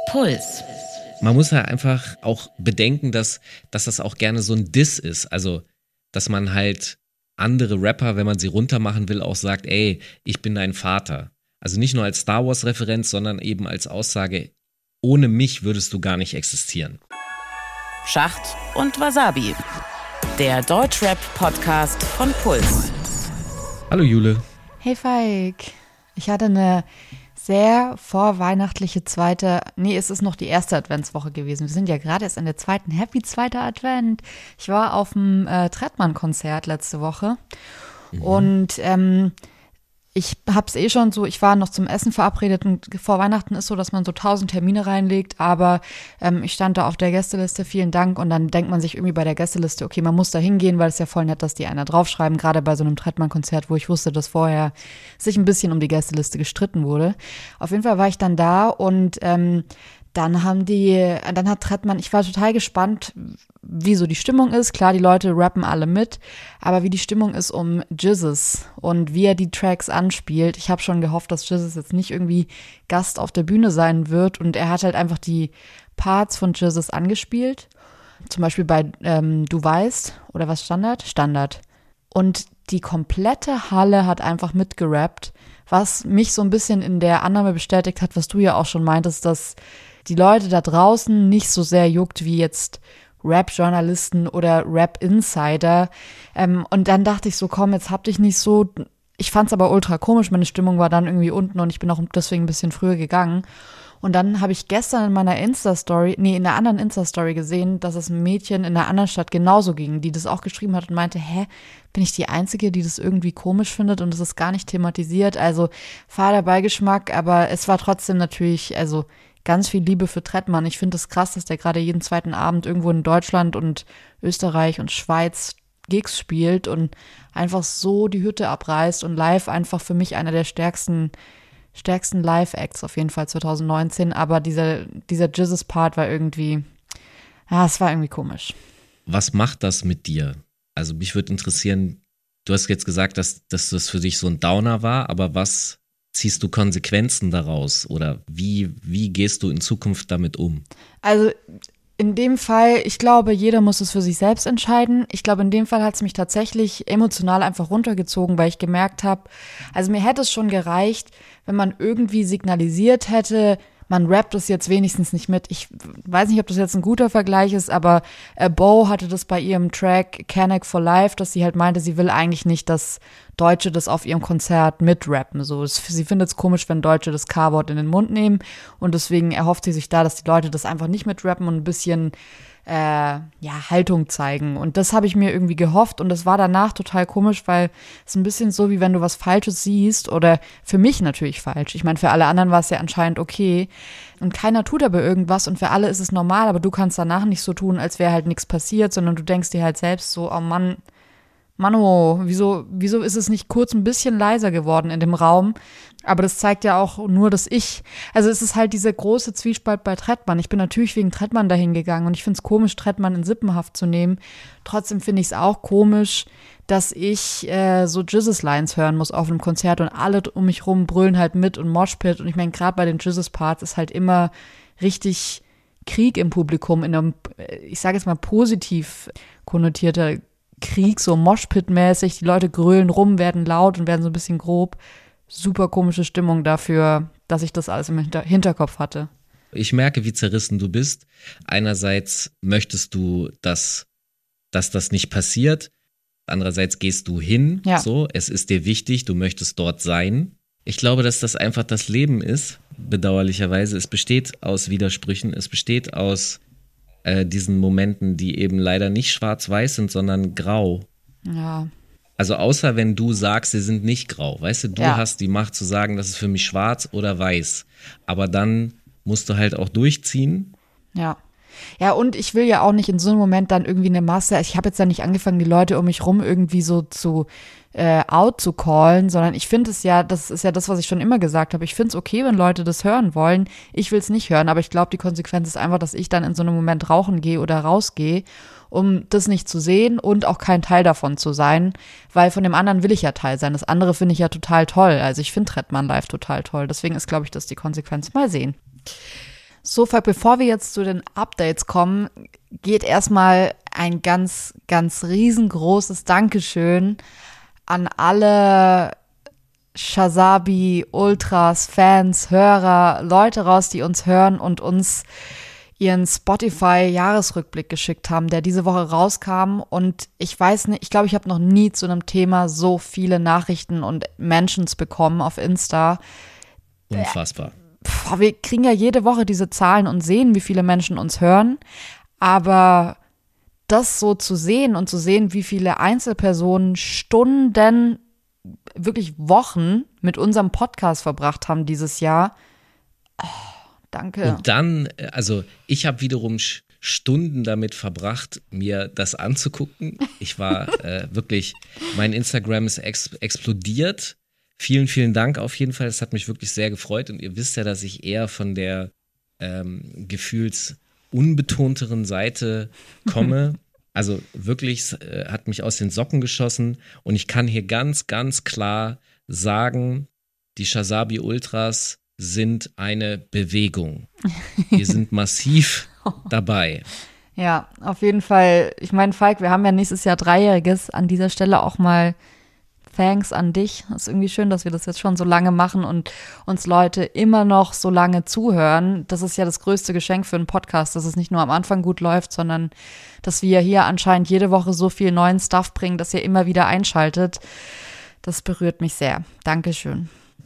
Puls. Man muss ja einfach auch bedenken, dass das auch gerne so ein Diss ist. Also, dass man halt andere Rapper, wenn man sie runtermachen will, auch sagt, ey, ich bin dein Vater. Also nicht nur als Star Wars-Referenz, sondern eben als Aussage, ohne mich würdest du gar nicht existieren. Schacht und Wasabi. Der Deutschrap-Podcast von Puls. Hallo Jule. Hey Falk. Ich hatte eine sehr vorweihnachtliche es ist noch die erste Adventswoche gewesen. Wir sind ja gerade erst in der zweiten. Happy zweiter Advent. Ich war auf dem Trettmann-Konzert letzte Woche und ich hab's schon so, ich war noch zum Essen verabredet und vor Weihnachten ist so, dass man so 1000 Termine reinlegt, aber ich stand da auf der Gästeliste, vielen Dank, und dann denkt man sich irgendwie bei der Gästeliste, okay, man muss da hingehen, weil es ja voll nett, dass die einer draufschreiben, gerade bei so einem Trettmann-Konzert, wo ich wusste, dass vorher sich ein bisschen um die Gästeliste gestritten wurde. Auf jeden Fall war ich dann da und dann hat Trettmann, ich war total gespannt, wie so die Stimmung ist. Klar, die Leute rappen alle mit, aber wie die Stimmung ist um Jizzes und wie er die Tracks anspielt. Ich habe schon gehofft, dass Jizzes jetzt nicht irgendwie Gast auf der Bühne sein wird, und er hat halt einfach die Parts von Jizzes angespielt. Zum Beispiel bei Du weißt, oder was, Standard. Und die komplette Halle hat einfach mitgerappt, was mich so ein bisschen in der Annahme bestätigt hat, was du ja auch schon meintest, dass die Leute da draußen nicht so sehr juckt wie jetzt Rap-Journalisten oder Rap-Insider. Und dann dachte ich so, komm, jetzt hab dich nicht so. Ich fand's aber ultra komisch, meine Stimmung war dann irgendwie unten und ich bin auch deswegen ein bisschen früher gegangen. Und dann habe ich gestern in einer anderen Insta-Story gesehen, dass es einem Mädchen in einer anderen Stadt genauso ging, die das auch geschrieben hat und meinte, bin ich die Einzige, die das irgendwie komisch findet und es ist gar nicht thematisiert? Also fader Beigeschmack, aber es war trotzdem natürlich, also ganz viel Liebe für Trettmann. Ich finde es krass, dass der gerade jeden zweiten Abend irgendwo in Deutschland und Österreich und Schweiz Gigs spielt und einfach so die Hütte abreißt und live einfach für mich einer der stärksten Live-Acts auf jeden Fall 2019. Aber dieser Jizzes-Part war irgendwie, es war irgendwie komisch. Was macht das mit dir? Also mich würde interessieren, du hast jetzt gesagt, dass das für dich so ein Downer war, aber was ziehst du Konsequenzen daraus oder wie gehst du in Zukunft damit um? Also in dem Fall, ich glaube, jeder muss es für sich selbst entscheiden. Ich glaube, in dem Fall hat es mich tatsächlich emotional einfach runtergezogen, weil ich gemerkt habe, also mir hätte es schon gereicht, wenn man irgendwie signalisiert hätte, man rappt es jetzt wenigstens nicht mit. Ich weiß nicht, ob das jetzt ein guter Vergleich ist, aber Bo hatte das bei ihrem Track Canuck for Life, dass sie halt meinte, sie will eigentlich nicht, dass Deutsche das auf ihrem Konzert mitrappen. So, sie findet es komisch, wenn Deutsche das K-Wort in den Mund nehmen, und deswegen erhofft sie sich da, dass die Leute das einfach nicht mitrappen und ein bisschen Haltung zeigen. Und das habe ich mir irgendwie gehofft, und das war danach total komisch, weil es ein bisschen so, wie wenn du was Falsches siehst, oder für mich natürlich falsch. Ich meine, für alle anderen war es ja anscheinend okay und keiner tut aber irgendwas und für alle ist es normal, aber du kannst danach nicht so tun, als wäre halt nichts passiert, sondern du denkst dir halt selbst so, oh Mann, Mano, wieso ist es nicht kurz ein bisschen leiser geworden in dem Raum? Aber das zeigt ja auch nur, dass also es ist halt dieser große Zwiespalt bei Trettmann. Ich bin natürlich wegen Trettmann dahin gegangen und ich finde es komisch, Trettmann in Sippenhaft zu nehmen. Trotzdem finde ich es auch komisch, dass ich so Jizzes-Lines hören muss auf einem Konzert und alle um mich rum brüllen halt mit und Moshpit. Und ich meine, gerade bei den Jizzes-Parts ist halt immer richtig Krieg im Publikum, in einem, ich sage jetzt mal, positiv konnotierter Krieg, so Moshpit-mäßig, die Leute grölen rum, werden laut und werden so ein bisschen grob. Super komische Stimmung dafür, dass ich das alles im Hinterkopf hatte. Ich merke, wie zerrissen du bist. Einerseits möchtest du, dass das nicht passiert. Andererseits gehst du hin, so, es ist dir wichtig, du möchtest dort sein. Ich glaube, dass das einfach das Leben ist, bedauerlicherweise. Es besteht aus Widersprüchen, es besteht aus diesen Momenten, die eben leider nicht schwarz-weiß sind, sondern grau. Ja. Also außer wenn du sagst, sie sind nicht grau. Weißt du, hast die Macht zu sagen, das ist für mich schwarz oder weiß. Aber dann musst du halt auch durchziehen. Ja. Ja, und ich will ja auch nicht in so einem Moment dann irgendwie eine Masse, ich habe jetzt ja nicht angefangen, die Leute um mich rum irgendwie so zu out zu callen, sondern ich finde es ja, das ist ja das, was ich schon immer gesagt habe, ich finde es okay, wenn Leute das hören wollen, ich will es nicht hören, aber ich glaube, die Konsequenz ist einfach, dass ich dann in so einem Moment rauchen gehe oder rausgehe, um das nicht zu sehen und auch kein Teil davon zu sein, weil von dem anderen will ich ja Teil sein, das andere finde ich ja total toll, also ich finde Trettmann live total toll, deswegen ist, glaube ich, das die Konsequenz, mal sehen. So, bevor wir jetzt zu den Updates kommen, geht erstmal ein ganz, ganz riesengroßes Dankeschön an alle Shazabi, Ultras, Fans, Hörer, Leute raus, die uns hören und uns ihren Spotify-Jahresrückblick geschickt haben, der diese Woche rauskam. Und ich weiß nicht, ich glaube, ich habe noch nie zu einem Thema so viele Nachrichten und Mentions bekommen auf Insta. Unfassbar. Wir kriegen ja jede Woche diese Zahlen und sehen, wie viele Menschen uns hören. Aber das so zu sehen und zu sehen, wie viele Einzelpersonen Stunden, wirklich Wochen mit unserem Podcast verbracht haben dieses Jahr. Oh, danke. Und dann, also ich habe wiederum Stunden damit verbracht, mir das anzugucken. Ich war wirklich, mein Instagram ist explodiert. Vielen, vielen Dank auf jeden Fall. Es hat mich wirklich sehr gefreut. Und ihr wisst ja, dass ich eher von der gefühlsunbetonteren Seite komme. Also wirklich, hat mich aus den Socken geschossen. Und ich kann hier ganz, ganz klar sagen, die Shazabi Ultras sind eine Bewegung. Wir sind massiv dabei. Ja, auf jeden Fall. Ich meine, Falk, wir haben ja nächstes Jahr 3-Jähriges. An dieser Stelle auch mal Thanks an dich. Es ist irgendwie schön, dass wir das jetzt schon so lange machen und uns Leute immer noch so lange zuhören. Das ist ja das größte Geschenk für einen Podcast, dass es nicht nur am Anfang gut läuft, sondern dass wir hier anscheinend jede Woche so viel neuen Stuff bringen, dass ihr immer wieder einschaltet. Das berührt mich sehr. Dankeschön.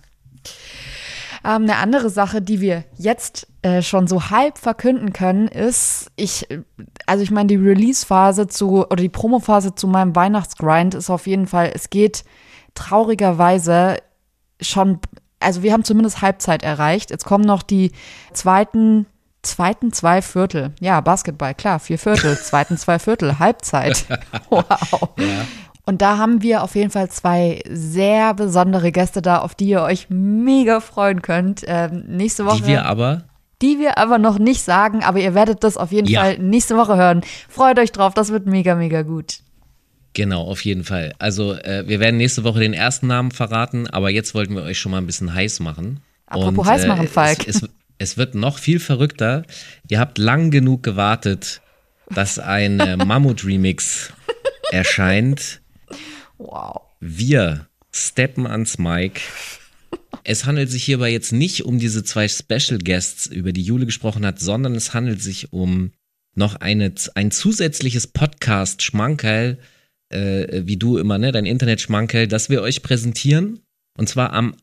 Eine andere Sache, die wir jetzt schon so halb verkünden können, ist, ich meine, die Release-Phase oder die Promo-Phase zu meinem Weihnachtsgrind ist auf jeden Fall, es geht traurigerweise schon, also wir haben zumindest Halbzeit erreicht. Jetzt kommen noch die zweiten 2 Viertel. Ja, Basketball, klar, 4 Viertel, zweiten 2 Viertel, Halbzeit. Wow. Ja. Und da haben wir auf jeden Fall 2 sehr besondere Gäste da, auf die ihr euch mega freuen könnt. Nächste Woche. Die wir aber noch nicht sagen, aber ihr werdet das auf jeden Fall nächste Woche hören. Freut euch drauf, das wird mega, mega gut. Genau, auf jeden Fall. Also wir werden nächste Woche den ersten Namen verraten, aber jetzt wollten wir euch schon mal ein bisschen heiß machen. Apropos heiß machen, Falk. Es wird noch viel verrückter. Ihr habt lang genug gewartet, dass ein Mammut-Remix erscheint. Wow. Wir steppen ans Mic. Es handelt sich hierbei jetzt nicht um diese 2 Special Guests, über die Jule gesprochen hat, sondern es handelt sich um noch ein zusätzliches Podcast-Schmankerl, wie du immer, ne, dein Internet-Schmankerl, das wir euch präsentieren. Und zwar am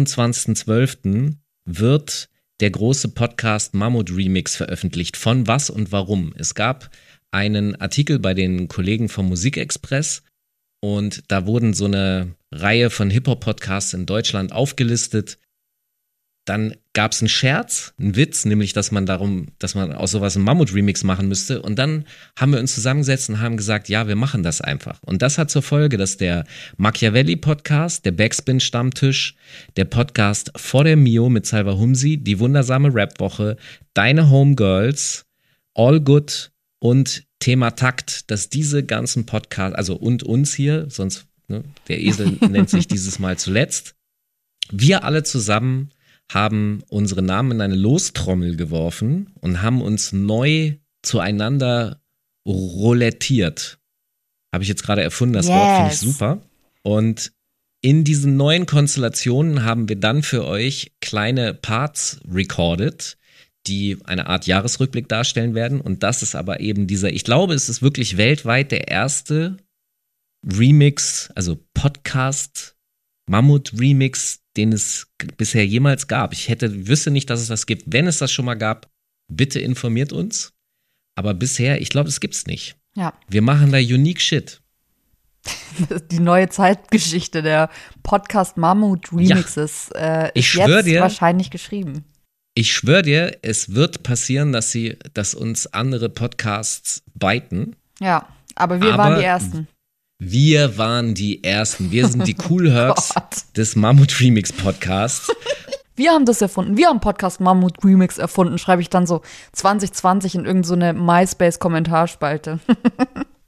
28.12. wird der große Podcast Mammut Remix veröffentlicht. Von was und warum? Es gab einen Artikel bei den Kollegen vom Musikexpress und da wurden so eine Reihe von Hip-Hop-Podcasts in Deutschland aufgelistet. Dann gab es einen Scherz, einen Witz, nämlich, dass man aus sowas einen Mammut-Remix machen müsste. Und dann haben wir uns zusammengesetzt und haben gesagt, ja, wir machen das einfach. Und das hat zur Folge, dass der Machiavelli-Podcast, der Backspin-Stammtisch, der Podcast Vor der Mio mit Salva Humsi, die wundersame Rap-Woche, Deine Homegirls, All Good und Thema Takt, dass diese ganzen Podcasts, also und uns hier, sonst, ne, der Esel nennt sich dieses Mal zuletzt, wir alle zusammen haben unsere Namen in eine Lostrommel geworfen und haben uns neu zueinander roulettiert. Habe ich jetzt gerade erfunden, das Wort finde ich super. Und in diesen neuen Konstellationen haben wir dann für euch kleine Parts recorded, die eine Art Jahresrückblick darstellen werden. Und das ist aber eben ich glaube, es ist wirklich weltweit der erste Remix, also Podcast, Mammut-Remix, den es bisher jemals gab. Ich wüsste nicht, dass es das gibt. Wenn es das schon mal gab, bitte informiert uns. Aber bisher, ich glaube, es gibt's nicht. Ja. Wir machen da unique Shit. Die neue Zeitgeschichte der Podcast Mammut Remixes ist jetzt wahrscheinlich geschrieben. Ich schwöre dir, es wird passieren, dass uns andere Podcasts biten. Ja, aber wir waren die Ersten. Wir waren die Ersten. Wir sind die Cool Herbs des Mammut Remix Podcasts. Wir haben das erfunden. Wir haben Podcast Mammut Remix erfunden, schreibe ich dann so 2020 in irgendeine MySpace-Kommentarspalte.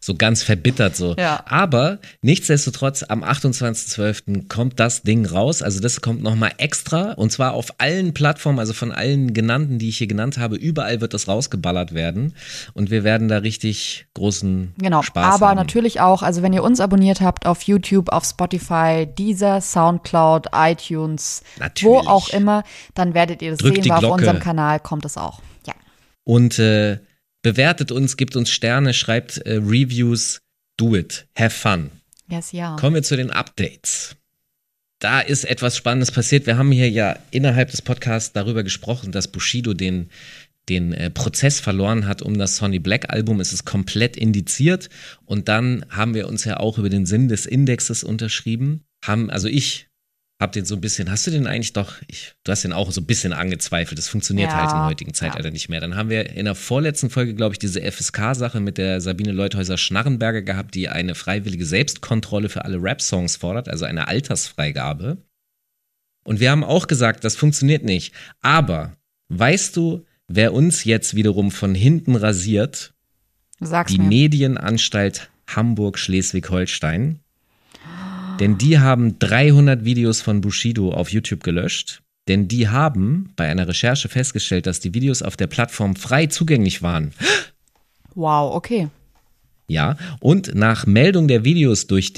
So ganz verbittert so. Ja. Aber nichtsdestotrotz, am 28.12. kommt das Ding raus. Also das kommt nochmal extra und zwar auf allen Plattformen, also von allen genannten, die ich hier genannt habe. Überall wird das rausgeballert werden und wir werden da richtig großen Spaß haben. Aber natürlich auch, also wenn ihr uns abonniert habt auf YouTube, auf Spotify, Deezer, Soundcloud, iTunes, wo auch immer, dann werdet ihr das sehen, weil auf unserem Kanal kommt es auch. Ja. Und bewertet uns, gibt uns Sterne, schreibt Reviews, do it, have fun. Yes, ja. Kommen wir zu den Updates. Da ist etwas Spannendes passiert. Wir haben hier ja innerhalb des Podcasts darüber gesprochen, dass Bushido den Prozess verloren hat um das Sonny Black Album. Es ist komplett indiziert und dann haben wir uns ja auch über den Sinn des Indexes unterschrieben. Ich habe den so ein bisschen, hast du den eigentlich du hast den auch so ein bisschen angezweifelt. Das funktioniert halt in der heutigen Zeitalter nicht mehr. Dann haben wir in der vorletzten Folge, glaube ich, diese FSK-Sache mit der Sabine Leuthäuser-Schnarrenberger gehabt, die eine freiwillige Selbstkontrolle für alle Rap-Songs fordert, also eine Altersfreigabe. Und wir haben auch gesagt, das funktioniert nicht. Aber weißt du, wer uns jetzt wiederum von hinten rasiert? Sag's die mir. Medienanstalt Hamburg-Schleswig-Holstein. Denn die haben 300 Videos von Bushido auf YouTube gelöscht. Denn die haben bei einer Recherche festgestellt, dass die Videos auf der Plattform frei zugänglich waren. Wow, okay. Ja, und nach Meldung der Videos durch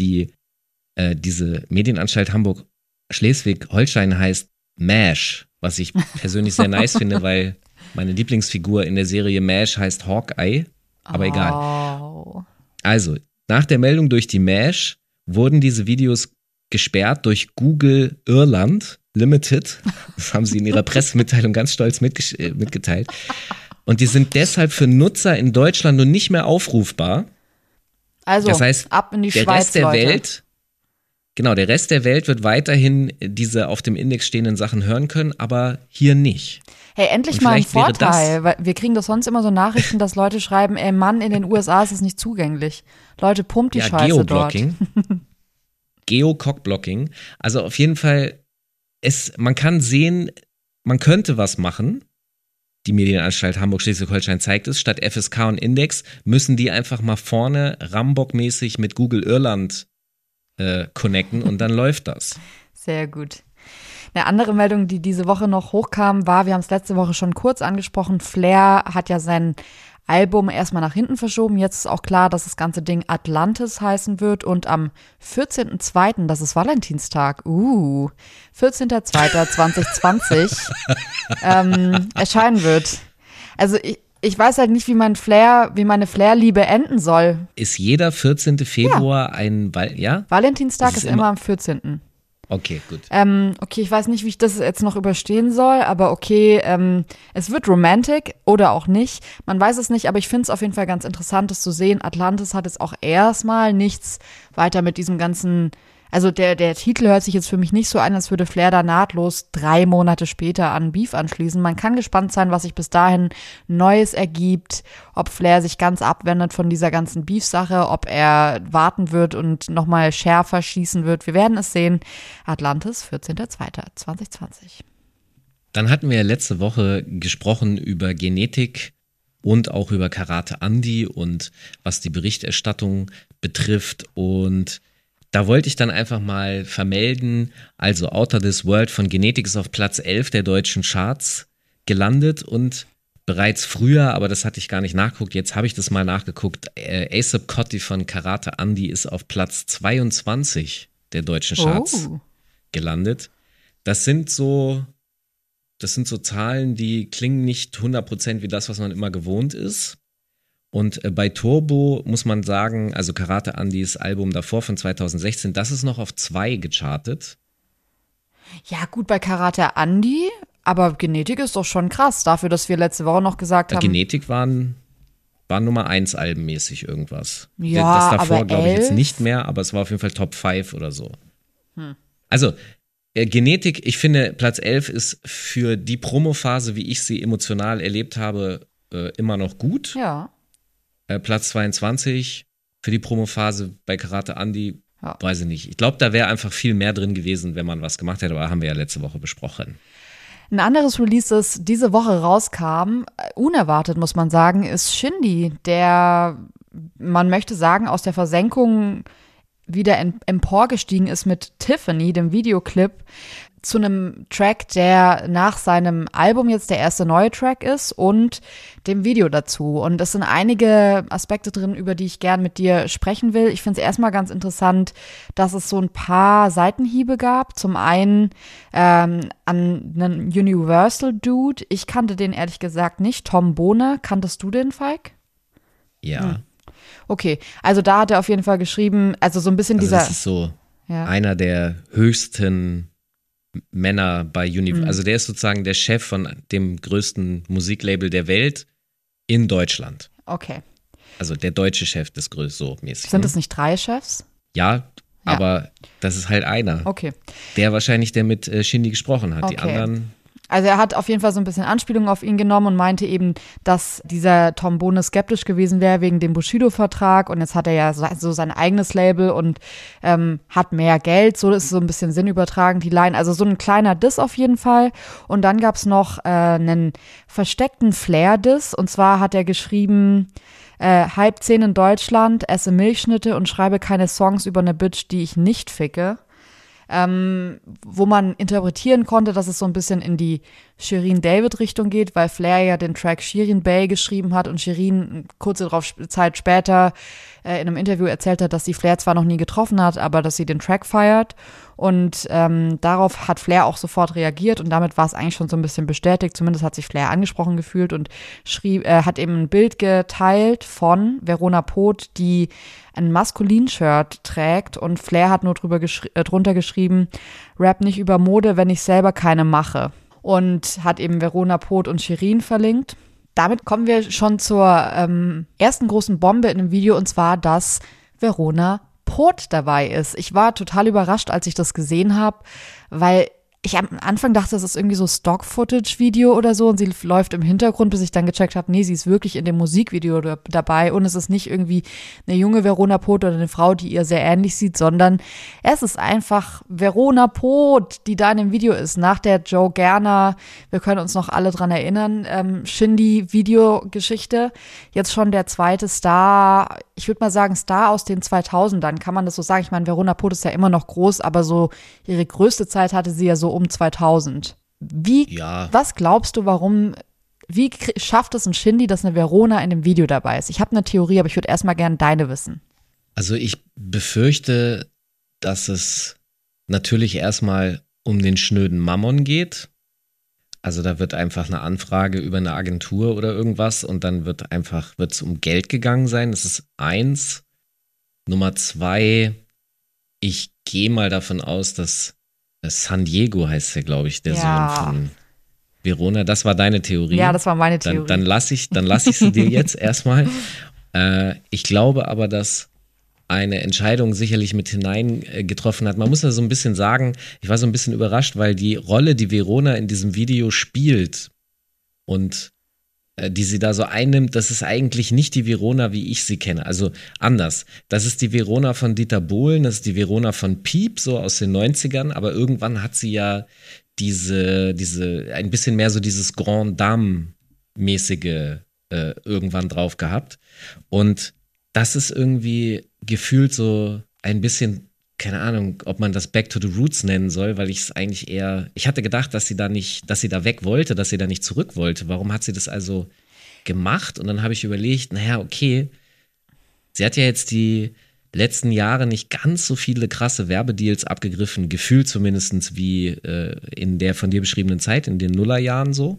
diese Medienanstalt Hamburg-Schleswig-Holstein heißt MASH, was ich persönlich sehr nice finde, weil meine Lieblingsfigur in der Serie MASH heißt Hawkeye, aber egal. Also, nach der Meldung durch die MASH wurden diese Videos gesperrt durch Google Irland Limited. Das haben sie in ihrer Pressemitteilung ganz stolz mitgeteilt. Und die sind deshalb für Nutzer in Deutschland nun nicht mehr aufrufbar. Also, das heißt, ab in die der Schweiz, Rest der Leute. Welt, genau, der Rest der Welt wird weiterhin diese auf dem Index stehenden Sachen hören können, aber hier nicht. Hey, endlich Und mal ein vielleicht wäre Vorteil, weil wir kriegen doch sonst immer so Nachrichten, dass Leute schreiben, ey Mann, in den USA ist es nicht zugänglich. Leute, pumpt die Scheiße Geoblocking. dort. Geo-Cockblocking. Also auf jeden Fall, man kann sehen, man könnte was machen. Die Medienanstalt Hamburg-Schleswig-Holstein zeigt es. Statt FSK und Index müssen die einfach mal vorne Rambock-mäßig mit Google Irland connecten und dann läuft das. Sehr gut. Eine andere Meldung, die diese Woche noch hochkam, war, wir haben es letzte Woche schon kurz angesprochen, Flair hat ja sein Album erstmal nach hinten verschoben. Jetzt ist auch klar, dass das ganze Ding Atlantis heißen wird und am 14.02., das ist Valentinstag, 14.02.2020 erscheinen wird. Also ich weiß halt nicht, wie meine Flair-Liebe enden soll. Ist jeder 14. Februar ja? Valentinstag ist immer am 14. Okay, gut. Okay, ich weiß nicht, wie ich das jetzt noch überstehen soll, aber okay, es wird romantic oder auch nicht. Man weiß es nicht, aber ich finde es auf jeden Fall ganz interessant, das zu sehen. Atlantis hat jetzt auch erstmal nichts weiter mit diesem ganzen, also der Titel hört sich jetzt für mich nicht so an, als würde Flair da nahtlos 3 Monate später an Beef anschließen. Man kann gespannt sein, was sich bis dahin Neues ergibt, ob Flair sich ganz abwendet von dieser ganzen Beef-Sache, ob er warten wird und nochmal schärfer schießen wird. Wir werden es sehen. Atlantis, 14.02.2020. Dann hatten wir ja letzte Woche gesprochen über Genetik und auch über Karate Andi und was die Berichterstattung betrifft. Und da wollte ich dann einfach mal vermelden, also Outer This World von Genetik ist auf Platz 11 der deutschen Charts gelandet und bereits früher, aber das hatte ich gar nicht nachgeguckt, jetzt habe ich das mal nachgeguckt, A$AP Coty von Karate Andi ist auf Platz 22 der deutschen Charts gelandet. Das sind so Zahlen, die klingen nicht 100% wie das, was man immer gewohnt ist. Und bei Turbo muss man sagen, also Karate Andis Album davor von 2016, das ist noch auf 2 gechartet. Ja gut, bei Karate Andi, aber Genetik ist doch schon krass, dafür, dass wir letzte Woche noch gesagt haben. Genetik waren Nummer 1 albenmäßig irgendwas. Ja, das davor aber glaube ich jetzt nicht mehr, aber es war auf jeden Fall Top 5 oder so. Also Genetik, ich finde Platz 11 ist für die Promophase, wie ich sie emotional erlebt habe, immer noch gut. Ja. Platz 22 für die Promophase bei Karate Andi, weiß ich nicht. Ich glaube, da wäre einfach viel mehr drin gewesen, wenn man was gemacht hätte, aber haben wir ja letzte Woche besprochen. Ein anderes Release, das diese Woche rauskam, unerwartet muss man sagen, ist Shindy, der man möchte sagen, aus der Versenkung wieder emporgestiegen ist mit Tiffany, dem Videoclip, zu einem Track, der nach seinem Album jetzt der erste neue Track ist und dem Video dazu. Und es sind einige Aspekte drin, über die ich gern mit dir sprechen will. Ich finde es erstmal ganz interessant, dass es so ein paar Seitenhiebe gab. Zum einen an einen Universal-Dude. Ich kannte den ehrlich gesagt nicht. Tom Bohner. Kanntest du den, Falk? Ja. Okay, also da hat er auf jeden Fall geschrieben, also so ein bisschen also dieser. Das ist so einer der höchsten Männer bei Universal. Also der ist sozusagen der Chef von dem größten Musiklabel der Welt in Deutschland. Okay. Also der deutsche Chef des größten, so mäßig. Sind es nicht 3 Chefs? Ja, aber das ist halt einer. Okay. Der wahrscheinlich, der mit Shindy gesprochen hat. Okay. Die anderen. Also er hat auf jeden Fall so ein bisschen Anspielung auf ihn genommen und meinte eben, dass dieser Tom Bohner skeptisch gewesen wäre wegen dem Bushido-Vertrag und jetzt hat er ja so sein eigenes Label und hat mehr Geld, so ist so ein bisschen Sinn übertragen, die Line, also so ein kleiner Diss auf jeden Fall und dann gab es noch einen versteckten Flair-Diss und zwar hat er geschrieben, halb 10 in Deutschland, esse Milchschnitte und schreibe keine Songs über eine Bitch, die ich nicht ficke. Wo man interpretieren konnte, dass es so ein bisschen in die Shirin David-Richtung geht, weil Flair ja den Track Shirin Bey geschrieben hat und Shirin kurze Zeit später in einem Interview erzählt hat, dass sie Flair zwar noch nie getroffen hat, aber dass sie den Track feiert und darauf hat Flair auch sofort reagiert und damit war es eigentlich schon so ein bisschen bestätigt, zumindest hat sich Flair angesprochen gefühlt und hat eben ein Bild geteilt von Verona Poth, die ein Maskulin-Shirt trägt und Flair hat nur drunter geschrieben, Rap nicht über Mode, wenn ich selber keine mache. Und hat eben Verona Poth und Shirin verlinkt. Damit kommen wir schon zur ersten großen Bombe in dem Video und zwar, dass Verona Poth dabei ist. Ich war total überrascht, als ich das gesehen habe, weil ich am Anfang dachte, das ist irgendwie so Stock-Footage-Video oder so und sie läuft im Hintergrund, bis ich dann gecheckt habe, nee, sie ist wirklich in dem Musikvideo dabei und es ist nicht irgendwie eine junge Verona Poth oder eine Frau, die ihr sehr ähnlich sieht, sondern es ist einfach Verona Poth, die da in dem Video ist, nach der Joe Gerner, wir können uns noch alle dran erinnern, Shindy-Videogeschichte, jetzt schon der zweite Star, ich würde mal sagen Star aus den 2000ern, kann man das so sagen? Ich meine, Verona Poth ist ja immer noch groß, aber so ihre größte Zeit hatte sie ja so um 2000. Was glaubst du, wie schafft es ein Shindy, dass eine Verona in dem Video dabei ist? Ich habe eine Theorie, aber ich würde erstmal gerne deine wissen. Also ich befürchte, dass es natürlich erstmal um den schnöden Mammon geht. Also da wird einfach eine Anfrage über eine Agentur oder irgendwas und dann wird es um Geld gegangen sein. Das ist 1. Nummer 2, ich gehe mal davon aus, dass San Diego heißt ja, glaube ich, der Sohn von Verona. Das war deine Theorie. Ja, das war meine Theorie. Dann lass ich sie dir jetzt erstmal. Ich glaube aber, dass eine Entscheidung sicherlich mit hineingetroffen hat. Man muss ja so ein bisschen sagen, ich war so ein bisschen überrascht, weil die Rolle, die Verona in diesem Video spielt und die sie da so einnimmt, das ist eigentlich nicht die Verona, wie ich sie kenne. Also anders. Das ist die Verona von Dieter Bohlen, das ist die Verona von Piep, so aus den 90ern, aber irgendwann hat sie ja diese ein bisschen mehr so dieses Grand Dame-mäßige irgendwann drauf gehabt. Und das ist irgendwie gefühlt so ein bisschen, keine Ahnung, ob man das Back to the Roots nennen soll, weil ich es eigentlich ich hatte gedacht, dass sie da weg wollte, dass sie da nicht zurück wollte. Warum hat sie das also gemacht? Und dann habe ich überlegt, naja, okay, sie hat ja jetzt die letzten Jahre nicht ganz so viele krasse Werbedeals abgegriffen, gefühlt zumindest wie in der von dir beschriebenen Zeit, in den Nullerjahren so.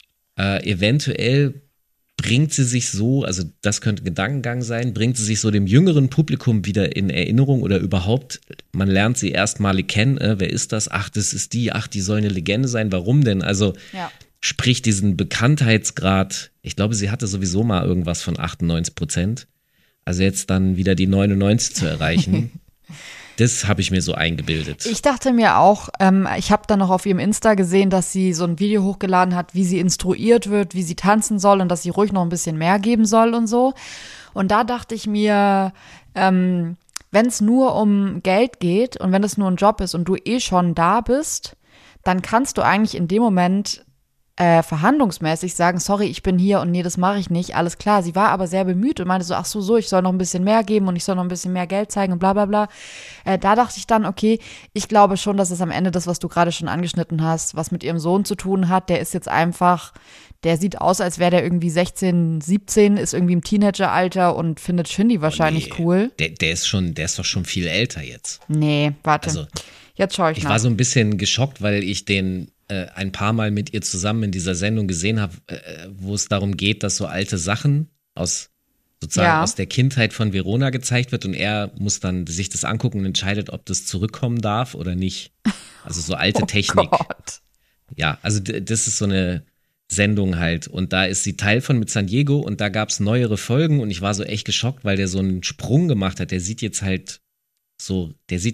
Eventuell bringt sie sich so, also das könnte Gedankengang sein, bringt sie sich so dem jüngeren Publikum wieder in Erinnerung oder überhaupt, man lernt sie erstmalig kennen, wer ist das? Ach, das ist die soll eine Legende sein, warum denn? Also sprich diesen Bekanntheitsgrad, ich glaube, sie hatte sowieso mal irgendwas von 98%, also jetzt dann wieder die 99 zu erreichen. Das habe ich mir so eingebildet. Ich dachte mir auch, ich habe dann noch auf ihrem Insta gesehen, dass sie so ein Video hochgeladen hat, wie sie instruiert wird, wie sie tanzen soll und dass sie ruhig noch ein bisschen mehr geben soll und so. Und da dachte ich mir, wenn es nur um Geld geht und wenn es nur ein Job ist und du schon da bist, dann kannst du eigentlich in dem Moment verhandlungsmäßig sagen, sorry, ich bin hier und nee, das mache ich nicht, alles klar. Sie war aber sehr bemüht und meinte so, ach so, ich soll noch ein bisschen mehr geben und ich soll noch ein bisschen mehr Geld zeigen und bla bla bla. Da dachte ich dann, okay, ich glaube schon, dass es am Ende das, was du gerade schon angeschnitten hast, was mit ihrem Sohn zu tun hat, der ist jetzt einfach, der sieht aus, als wäre der irgendwie 16, 17, ist irgendwie im Teenageralter und findet Shindy wahrscheinlich cool. Der ist doch schon viel älter jetzt. Nee, warte. Also, jetzt schaue ich nach. Ich mal. war so ein bisschen geschockt, weil ich den ein paar Mal mit ihr zusammen in dieser Sendung gesehen habe, wo es darum geht, dass so alte Sachen aus der Kindheit von Verona gezeigt wird und er muss dann sich das angucken und entscheidet, ob das zurückkommen darf oder nicht. Also so alte Technik. Gott. Ja, also das ist so eine Sendung halt und da ist sie Teil von mit San Diego und da gab es neuere Folgen und ich war so echt geschockt, weil der so einen Sprung gemacht hat. Der sieht jetzt so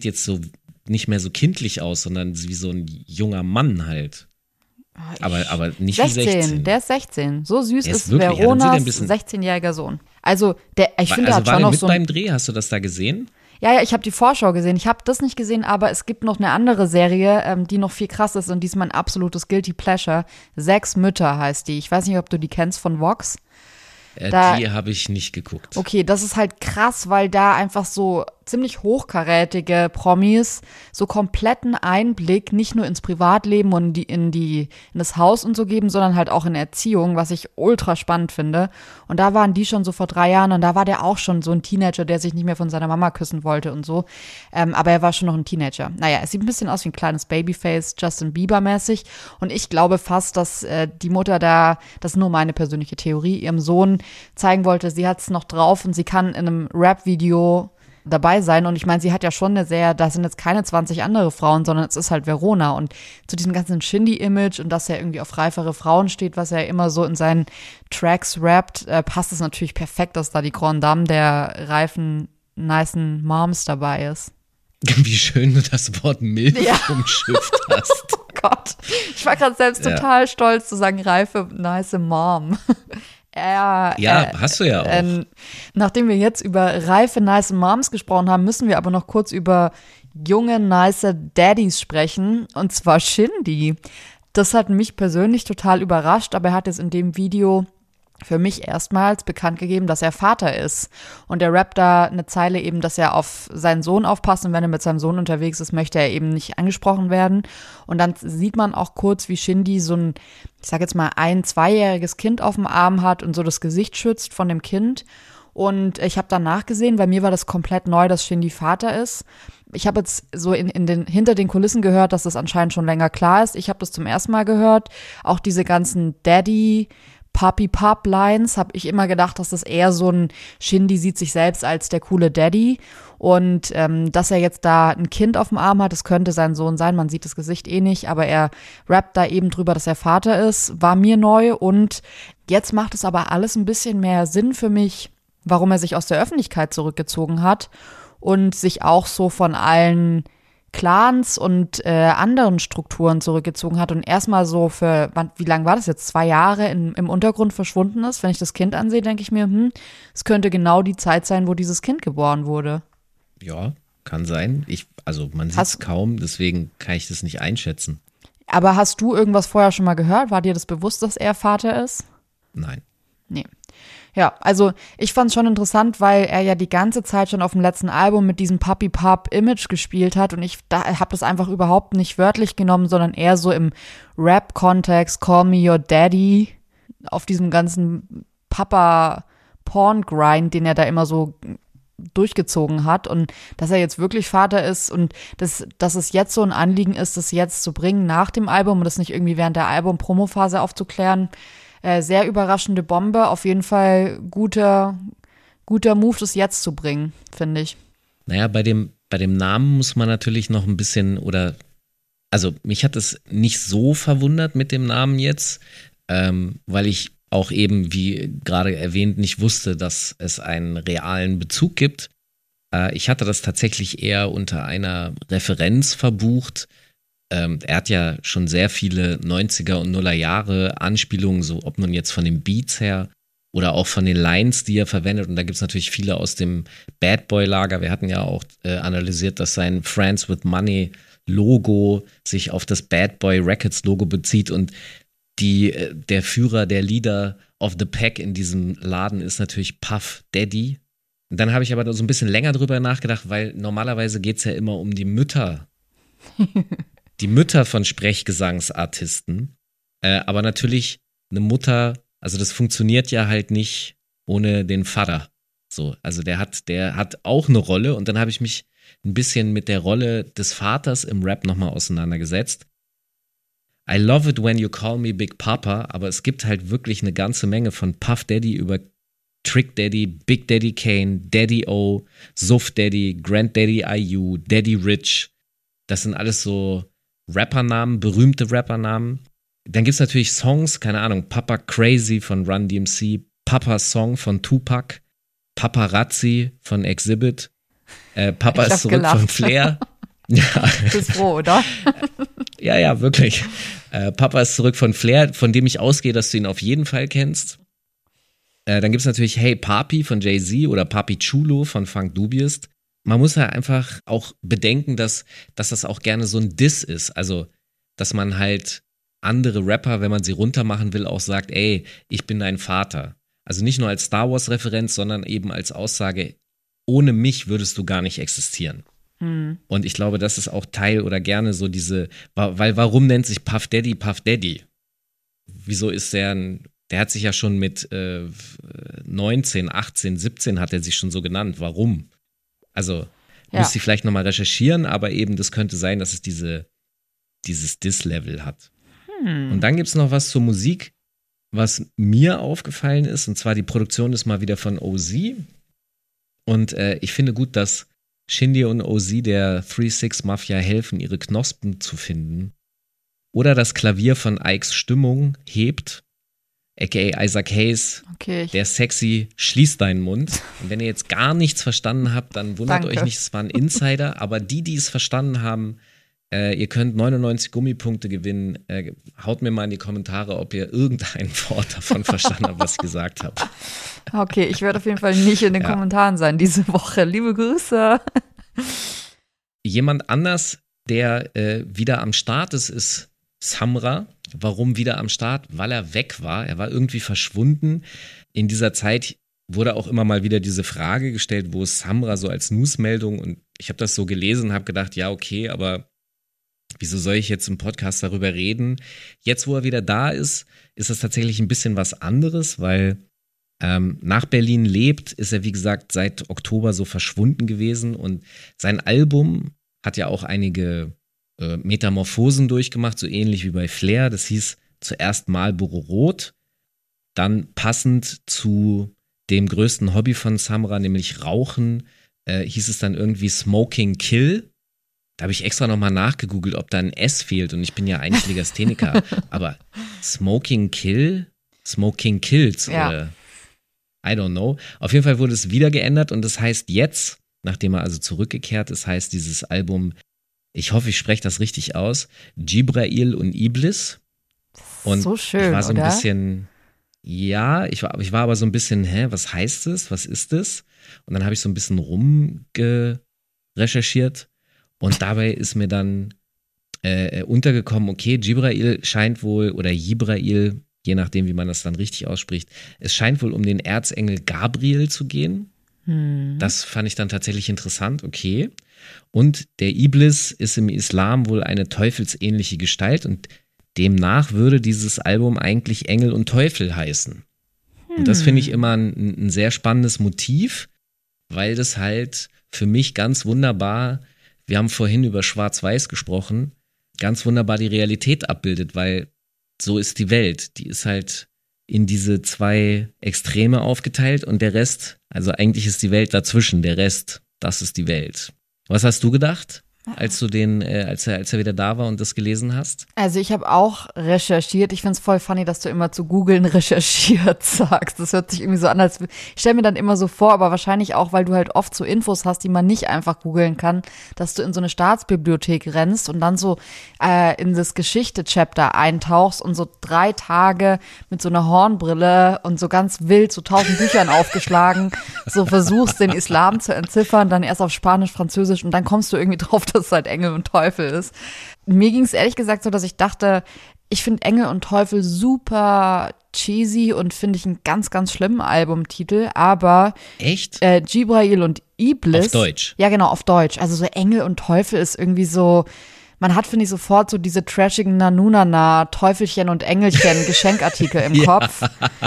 nicht mehr so kindlich aus, sondern wie so ein junger Mann halt. Aber nicht 16, wie 16. Der ist 16. So süß ist Veronas 16-jähriger Sohn. Also, ich finde, der hat schon noch so. War der mit beim Dreh? Hast du das da gesehen? Ja, ich habe die Vorschau gesehen. Ich habe das nicht gesehen, aber es gibt noch eine andere Serie, die noch viel krass ist und die ist mein absolutes Guilty Pleasure. 6 Mütter heißt die. Ich weiß nicht, ob du die kennst von Vox. Die habe ich nicht geguckt. Okay, das ist halt krass, weil da einfach so ziemlich hochkarätige Promis so kompletten Einblick nicht nur ins Privatleben und in das Haus und so geben, sondern halt auch in Erziehung, was ich ultra spannend finde. Und da waren die schon so vor 3 Jahren und da war der auch schon so ein Teenager, der sich nicht mehr von seiner Mama küssen wollte und so. Aber er war schon noch ein Teenager. Naja, es sieht ein bisschen aus wie ein kleines Babyface, Justin Bieber-mäßig. Und ich glaube fast, dass die Mutter da, das ist nur meine persönliche Theorie, ihrem Sohn zeigen wollte, sie hat es noch drauf und sie kann in einem Rap-Video dabei sein. Und ich meine, sie hat ja schon da sind jetzt keine 20 andere Frauen, sondern es ist halt Verona. Und zu diesem ganzen Shindy-Image und dass er irgendwie auf reifere Frauen steht, was er immer so in seinen Tracks rappt, passt es natürlich perfekt, dass da die Grande Dame der reifen, nicen Moms dabei ist. Wie schön du das Wort Milf umschifft hast. Oh Gott, ich war gerade selbst total stolz zu sagen, reife, nice Mom. Hast du ja auch. Nachdem wir jetzt über reife, nice Moms gesprochen haben, müssen wir aber noch kurz über junge, nice Daddies sprechen. Und zwar Shindy. Das hat mich persönlich total überrascht, aber er hat jetzt in dem Video für mich erstmals bekannt gegeben, dass er Vater ist. Und er rappt da eine Zeile eben, dass er auf seinen Sohn aufpasst und wenn er mit seinem Sohn unterwegs ist, möchte er eben nicht angesprochen werden. Und dann sieht man auch kurz, wie Shindy so ein, ich sag jetzt mal, 2-jähriges Kind auf dem Arm hat und so das Gesicht schützt von dem Kind. Und ich habe dann nachgesehen, bei mir war das komplett neu, dass Shindy Vater ist. Ich habe jetzt so hinter den Kulissen gehört, dass das anscheinend schon länger klar ist. Ich habe das zum ersten Mal gehört. Auch diese ganzen Papi-Pop-Lines habe ich immer gedacht, dass das eher so ein Shindy sieht sich selbst als der coole Daddy und dass er jetzt da ein Kind auf dem Arm hat, das könnte sein Sohn sein, man sieht das Gesicht eh nicht, aber er rappt da eben drüber, dass er Vater ist, war mir neu und jetzt macht es aber alles ein bisschen mehr Sinn für mich, warum er sich aus der Öffentlichkeit zurückgezogen hat und sich auch so von allen Clans und anderen Strukturen zurückgezogen hat und erstmal so wie lange war das jetzt, 2 Jahre im Untergrund verschwunden ist. Wenn ich das Kind ansehe, denke ich mir, es könnte genau die Zeit sein, wo dieses Kind geboren wurde. Ja, kann sein. Man sieht es kaum, deswegen kann ich das nicht einschätzen. Aber hast du irgendwas vorher schon mal gehört? War dir das bewusst, dass er Vater ist? Nein. Nee. Ja, also ich fand es schon interessant, weil er ja die ganze Zeit schon auf dem letzten Album mit diesem Papi-Pop-Image gespielt hat und ich habe das einfach überhaupt nicht wörtlich genommen, sondern eher so im Rap-Kontext, Call Me Your Daddy, auf diesem ganzen Papa-Porn-Grind, den er da immer so durchgezogen hat und dass er jetzt wirklich Vater ist und dass es jetzt so ein Anliegen ist, das jetzt zu bringen nach dem Album und das nicht irgendwie während der Album-Promophase aufzuklären. Sehr überraschende Bombe, auf jeden Fall guter Move, das jetzt zu bringen, finde ich. Naja, bei dem Namen muss man natürlich noch ein bisschen mich hat es nicht so verwundert mit dem Namen jetzt, weil ich auch eben, wie gerade erwähnt, nicht wusste, dass es einen realen Bezug gibt. Ich hatte das tatsächlich eher unter einer Referenz verbucht. Er hat ja schon sehr viele 90er und 0er Jahre Anspielungen, so ob nun jetzt von den Beats her oder auch von den Lines, die er verwendet. Und da gibt es natürlich viele aus dem Bad Boy-Lager. Wir hatten ja auch analysiert, dass sein Friends with Money Logo sich auf das Bad Boy Records Logo bezieht. Und der Führer, der Leader of the Pack in diesem Laden ist natürlich Puff Daddy. Und dann habe ich aber so ein bisschen länger drüber nachgedacht, weil normalerweise geht es ja immer um die Mütter. Die Mütter von Sprechgesangsartisten. Aber natürlich eine Mutter, also das funktioniert ja halt nicht ohne den Vater. So, also der hat auch eine Rolle und dann habe ich mich ein bisschen mit der Rolle des Vaters im Rap nochmal auseinandergesetzt. I love it when you call me Big Papa, aber es gibt halt wirklich eine ganze Menge von Puff Daddy über Trick Daddy, Big Daddy Kane, Daddy O, Suff Daddy, Grand Daddy IU, Daddy Rich. Das sind alles so Rappernamen, berühmte Rappernamen. Dann gibt es natürlich Songs, keine Ahnung, Papa Crazy von Run DMC, Papa Song von Tupac, Paparazzi von Exhibit, Papa ist zurück von Flair. Ja. Du bist froh, oder? Ja, wirklich. Papa ist zurück von Flair, von dem ich ausgehe, dass du ihn auf jeden Fall kennst. Dann gibt es natürlich Hey Papi von Jay-Z oder Papi Chulo von Funk Dubious. Man muss ja einfach auch bedenken, dass das auch gerne so ein Diss ist. Also, dass man halt andere Rapper, wenn man sie runtermachen will, auch sagt, ey, ich bin dein Vater. Also nicht nur als Star Wars-Referenz, sondern eben als Aussage, ohne mich würdest du gar nicht existieren. Und ich glaube, das ist auch Teil oder gerne so weil warum nennt sich Puff Daddy Puff Daddy? Wieso ist der hat sich ja schon mit 19, 18, 17 hat er sich schon so genannt. Warum? Also müsste ich vielleicht nochmal recherchieren, aber eben das könnte sein, dass es dieses Diss-Level hat. Und dann gibt es noch was zur Musik, was mir aufgefallen ist, und zwar die Produktion ist mal wieder von OZ. Und ich finde gut, dass Shindy und OZ der 3-6 Mafia helfen, ihre Knospen zu finden. Oder das Klavier von Ikes Stimmung hebt, aka Isaac Hayes, der sexy schließt deinen Mund. Und wenn ihr jetzt gar nichts verstanden habt, dann wundert euch nicht, es war ein Insider. Aber die es verstanden haben, ihr könnt 99 Gummipunkte gewinnen. Haut mir mal in die Kommentare, ob ihr irgendein Wort davon verstanden habt, was ich gesagt habe. Okay, ich werde auf jeden Fall nicht in den Kommentaren sein diese Woche. Liebe Grüße. Jemand anders, der wieder am Start ist Samra. Warum wieder am Start? Weil er weg war. Er war irgendwie verschwunden. In dieser Zeit wurde auch immer mal wieder diese Frage gestellt, wo ist Samra so als Newsmeldung? Und ich habe das so gelesen und habe gedacht, ja, okay, aber wieso soll ich jetzt im Podcast darüber reden? Jetzt, wo er wieder da ist das tatsächlich ein bisschen was anderes, weil nach Berlin lebt, ist er, wie gesagt, seit Oktober so verschwunden gewesen. Und sein Album hat ja auch einige Metamorphosen durchgemacht, so ähnlich wie bei Flair. Das hieß zuerst Marlboro Rot, dann passend zu dem größten Hobby von Samra, nämlich Rauchen, hieß es dann irgendwie Smoking Kill. Da habe ich extra nochmal nachgegoogelt, ob da ein S fehlt, und ich bin ja eigentlich Legastheniker. Aber Smoking Kills oder I don't know. Auf jeden Fall wurde es wieder geändert und das heißt jetzt, nachdem er also zurückgekehrt ist, heißt dieses Album, ich hoffe, ich spreche das richtig aus, Jibrail und Iblis. Und so schön, ich war so ein oder? bisschen, ja, ich war aber so ein bisschen, was heißt das? Was ist das? Und dann habe ich so ein bisschen recherchiert und dabei ist mir dann untergekommen, okay, Jibrail scheint wohl, oder Jibrail, je nachdem, wie man das dann richtig ausspricht, es scheint wohl um den Erzengel Gabriel zu gehen. Das fand ich dann tatsächlich interessant, okay. Und der Iblis ist im Islam wohl eine teufelsähnliche Gestalt und demnach würde dieses Album eigentlich Engel und Teufel heißen. Und das finde ich immer ein sehr spannendes Motiv, weil das halt für mich ganz wunderbar, wir haben vorhin über Schwarz-Weiß gesprochen, ganz wunderbar die Realität abbildet, weil so ist die Welt. Die ist halt in diese zwei Extreme aufgeteilt und der Rest, also eigentlich ist die Welt dazwischen, der Rest, das ist die Welt. Was hast du gedacht, als du als er wieder da war und das gelesen hast? Also ich habe auch recherchiert. Ich finde es voll funny, dass du immer zu googeln recherchiert sagst. Das hört sich irgendwie so an, als ich stelle mir dann immer so vor, aber wahrscheinlich auch, weil du halt oft so Infos hast, die man nicht einfach googeln kann, dass du in so eine Staatsbibliothek rennst und dann so in das Geschichte-Chapter eintauchst und so 3 Tage mit so einer Hornbrille und so ganz wild so 1000 Büchern aufgeschlagen, so versuchst den Islam zu entziffern, dann erst auf Spanisch, Französisch und dann kommst du irgendwie drauf, dass es halt Engel und Teufel ist. Mir ging es ehrlich gesagt so, dass ich dachte, Ich finde Engel und Teufel super cheesy und finde ich einen ganz, ganz schlimmen Albumtitel, aber Echt? Jibrail und Iblis. Auf Deutsch? Ja, genau, auf Deutsch. Also so Engel und Teufel ist irgendwie so, man hat, finde ich, sofort so diese trashigen Nanunana, Teufelchen und Engelchen Geschenkartikel im Kopf.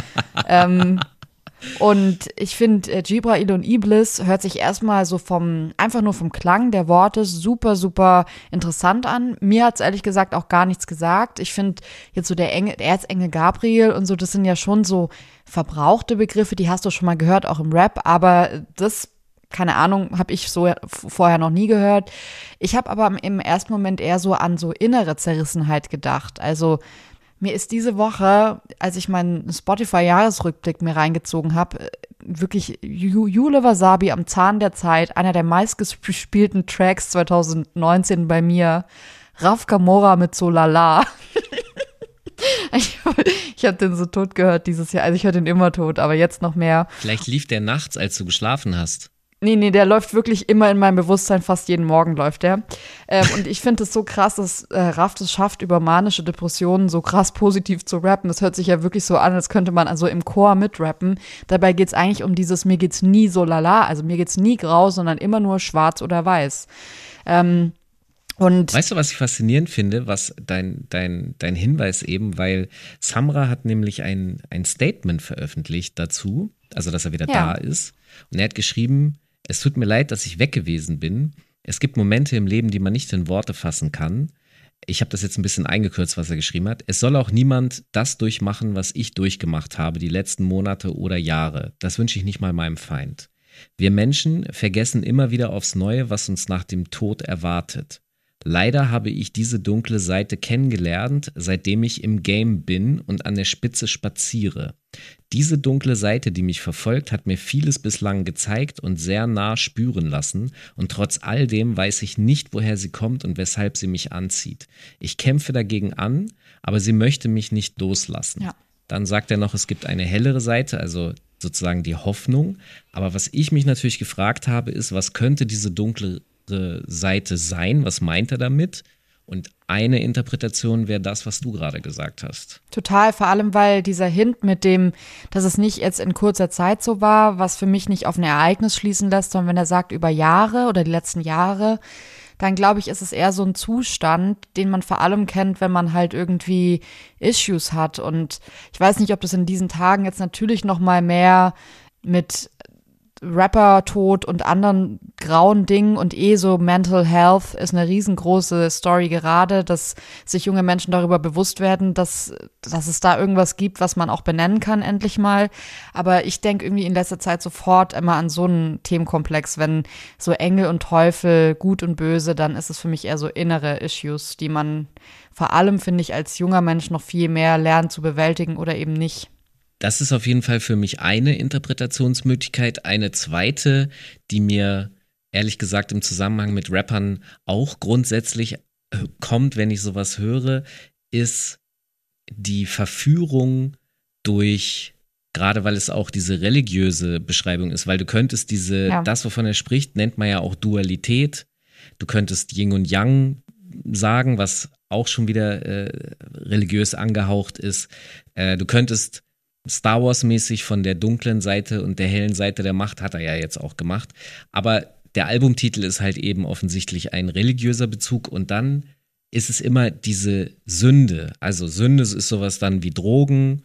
Und ich finde, Jibrail und Iblis hört sich erstmal so einfach nur vom Klang der Worte super, super interessant an. Mir hat's ehrlich gesagt auch gar nichts gesagt. Ich finde jetzt so der Erzengel Gabriel und so, das sind ja schon so verbrauchte Begriffe, die hast du schon mal gehört, auch im Rap, aber das, keine Ahnung, habe ich so vorher noch nie gehört. Ich habe aber im ersten Moment eher so an so innere Zerrissenheit gedacht. Also mir ist diese Woche, als ich meinen Spotify-Jahresrückblick mir reingezogen habe, wirklich Jule Wasabi am Zahn der Zeit, einer der meistgespielten Tracks 2019 bei mir, Raf Kamora mit So Lala. Ich habe den so tot gehört dieses Jahr, also ich höre den immer tot, aber jetzt noch mehr. Vielleicht lief der nachts, als du geschlafen hast. Nee, der läuft wirklich immer in meinem Bewusstsein, fast jeden Morgen läuft der. Und ich finde es so krass, dass Raff es schafft, über manische Depressionen so krass positiv zu rappen. Das hört sich ja wirklich so an, als könnte man also im Chor mitrappen. Dabei geht es eigentlich um dieses, mir geht's nie so lala, also mir geht's nie grau, sondern immer nur schwarz oder weiß. Und weißt du, was ich faszinierend finde, was dein Hinweis eben, weil Samra hat nämlich ein Statement veröffentlicht dazu, also dass er wieder da ist. Und er hat geschrieben, es tut mir leid, dass ich weg gewesen bin. Es gibt Momente im Leben, die man nicht in Worte fassen kann. Ich habe das jetzt ein bisschen eingekürzt, was er geschrieben hat. Es soll auch niemand das durchmachen, was ich durchgemacht habe, die letzten Monate oder Jahre. Das wünsche ich nicht mal meinem Feind. Wir Menschen vergessen immer wieder aufs Neue, was uns nach dem Tod erwartet. Leider habe ich diese dunkle Seite kennengelernt, seitdem ich im Game bin und an der Spitze spaziere. Diese dunkle Seite, die mich verfolgt, hat mir vieles bislang gezeigt und sehr nah spüren lassen, und trotz all dem weiß ich nicht, woher sie kommt und weshalb sie mich anzieht. Ich kämpfe dagegen an, aber sie möchte mich nicht loslassen. Ja. Dann sagt er noch, es gibt eine hellere Seite, also sozusagen die Hoffnung. Aber was ich mich natürlich gefragt habe, ist, was könnte diese dunkle Seite sein? Was meint er damit? Und eine Interpretation wäre das, was du gerade gesagt hast. Total, vor allem, weil dieser Hint mit dem, dass es nicht jetzt in kurzer Zeit so war, was für mich nicht auf ein Ereignis schließen lässt, sondern wenn er sagt über Jahre oder die letzten Jahre, dann glaube ich, ist es eher so ein Zustand, den man vor allem kennt, wenn man halt irgendwie Issues hat. Und ich weiß nicht, ob das in diesen Tagen jetzt natürlich noch mal mehr mit Rapper-Tod und anderen grauen Dingen und so Mental Health ist eine riesengroße Story gerade, dass sich junge Menschen darüber bewusst werden, dass es da irgendwas gibt, was man auch benennen kann, endlich mal. Aber ich denke irgendwie in letzter Zeit sofort immer an so einen Themenkomplex, wenn so Engel und Teufel, gut und böse, dann ist es für mich eher so innere Issues, die man vor allem, finde ich, als junger Mensch noch viel mehr lernt zu bewältigen oder eben nicht. Das ist auf jeden Fall für mich eine Interpretationsmöglichkeit. Eine zweite, die mir ehrlich gesagt im Zusammenhang mit Rappern auch grundsätzlich kommt, wenn ich sowas höre, ist die Verführung durch, gerade weil es auch diese religiöse Beschreibung ist, weil du könntest das, wovon er spricht, nennt man ja auch Dualität. Du könntest Yin und Yang sagen, was auch schon wieder religiös angehaucht ist. Du könntest Star Wars-mäßig von der dunklen Seite und der hellen Seite der Macht, hat er ja jetzt auch gemacht. Aber der Albumtitel ist halt eben offensichtlich ein religiöser Bezug, und dann ist es immer diese Sünde. Also Sünde ist sowas dann wie Drogen,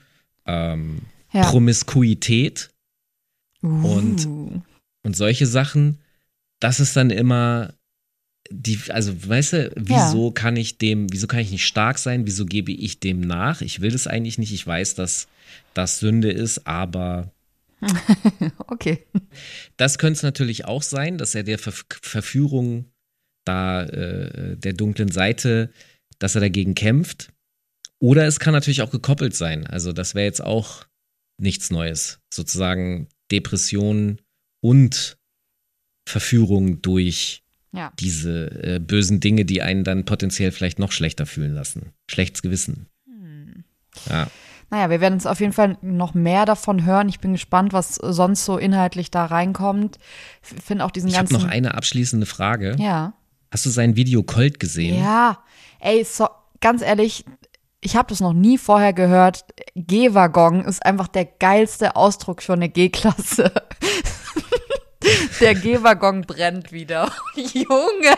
Promiskuität und solche Sachen. Das ist dann immer also weißt du, wieso kann ich nicht stark sein? Wieso gebe ich dem nach? Ich will das eigentlich nicht. Ich weiß, dass das Sünde ist, aber okay. Das könnte es natürlich auch sein, dass er der Verführung der dunklen Seite, dass er dagegen kämpft. Oder es kann natürlich auch gekoppelt sein. Also das wäre jetzt auch nichts Neues. Sozusagen Depression und Verführung durch diese bösen Dinge, die einen dann potenziell vielleicht noch schlechter fühlen lassen. Schlechtes Gewissen. Ja. Naja, wir werden uns auf jeden Fall noch mehr davon hören. Ich bin gespannt, was sonst so inhaltlich da reinkommt. Ich finde auch Ich habe noch eine abschließende Frage. Ja. Hast du sein Video Colt gesehen? Ja. Ey, ganz ehrlich, ich habe das noch nie vorher gehört. G-Waggon ist einfach der geilste Ausdruck für eine G-Klasse. Der G-Waggon brennt wieder. Junge.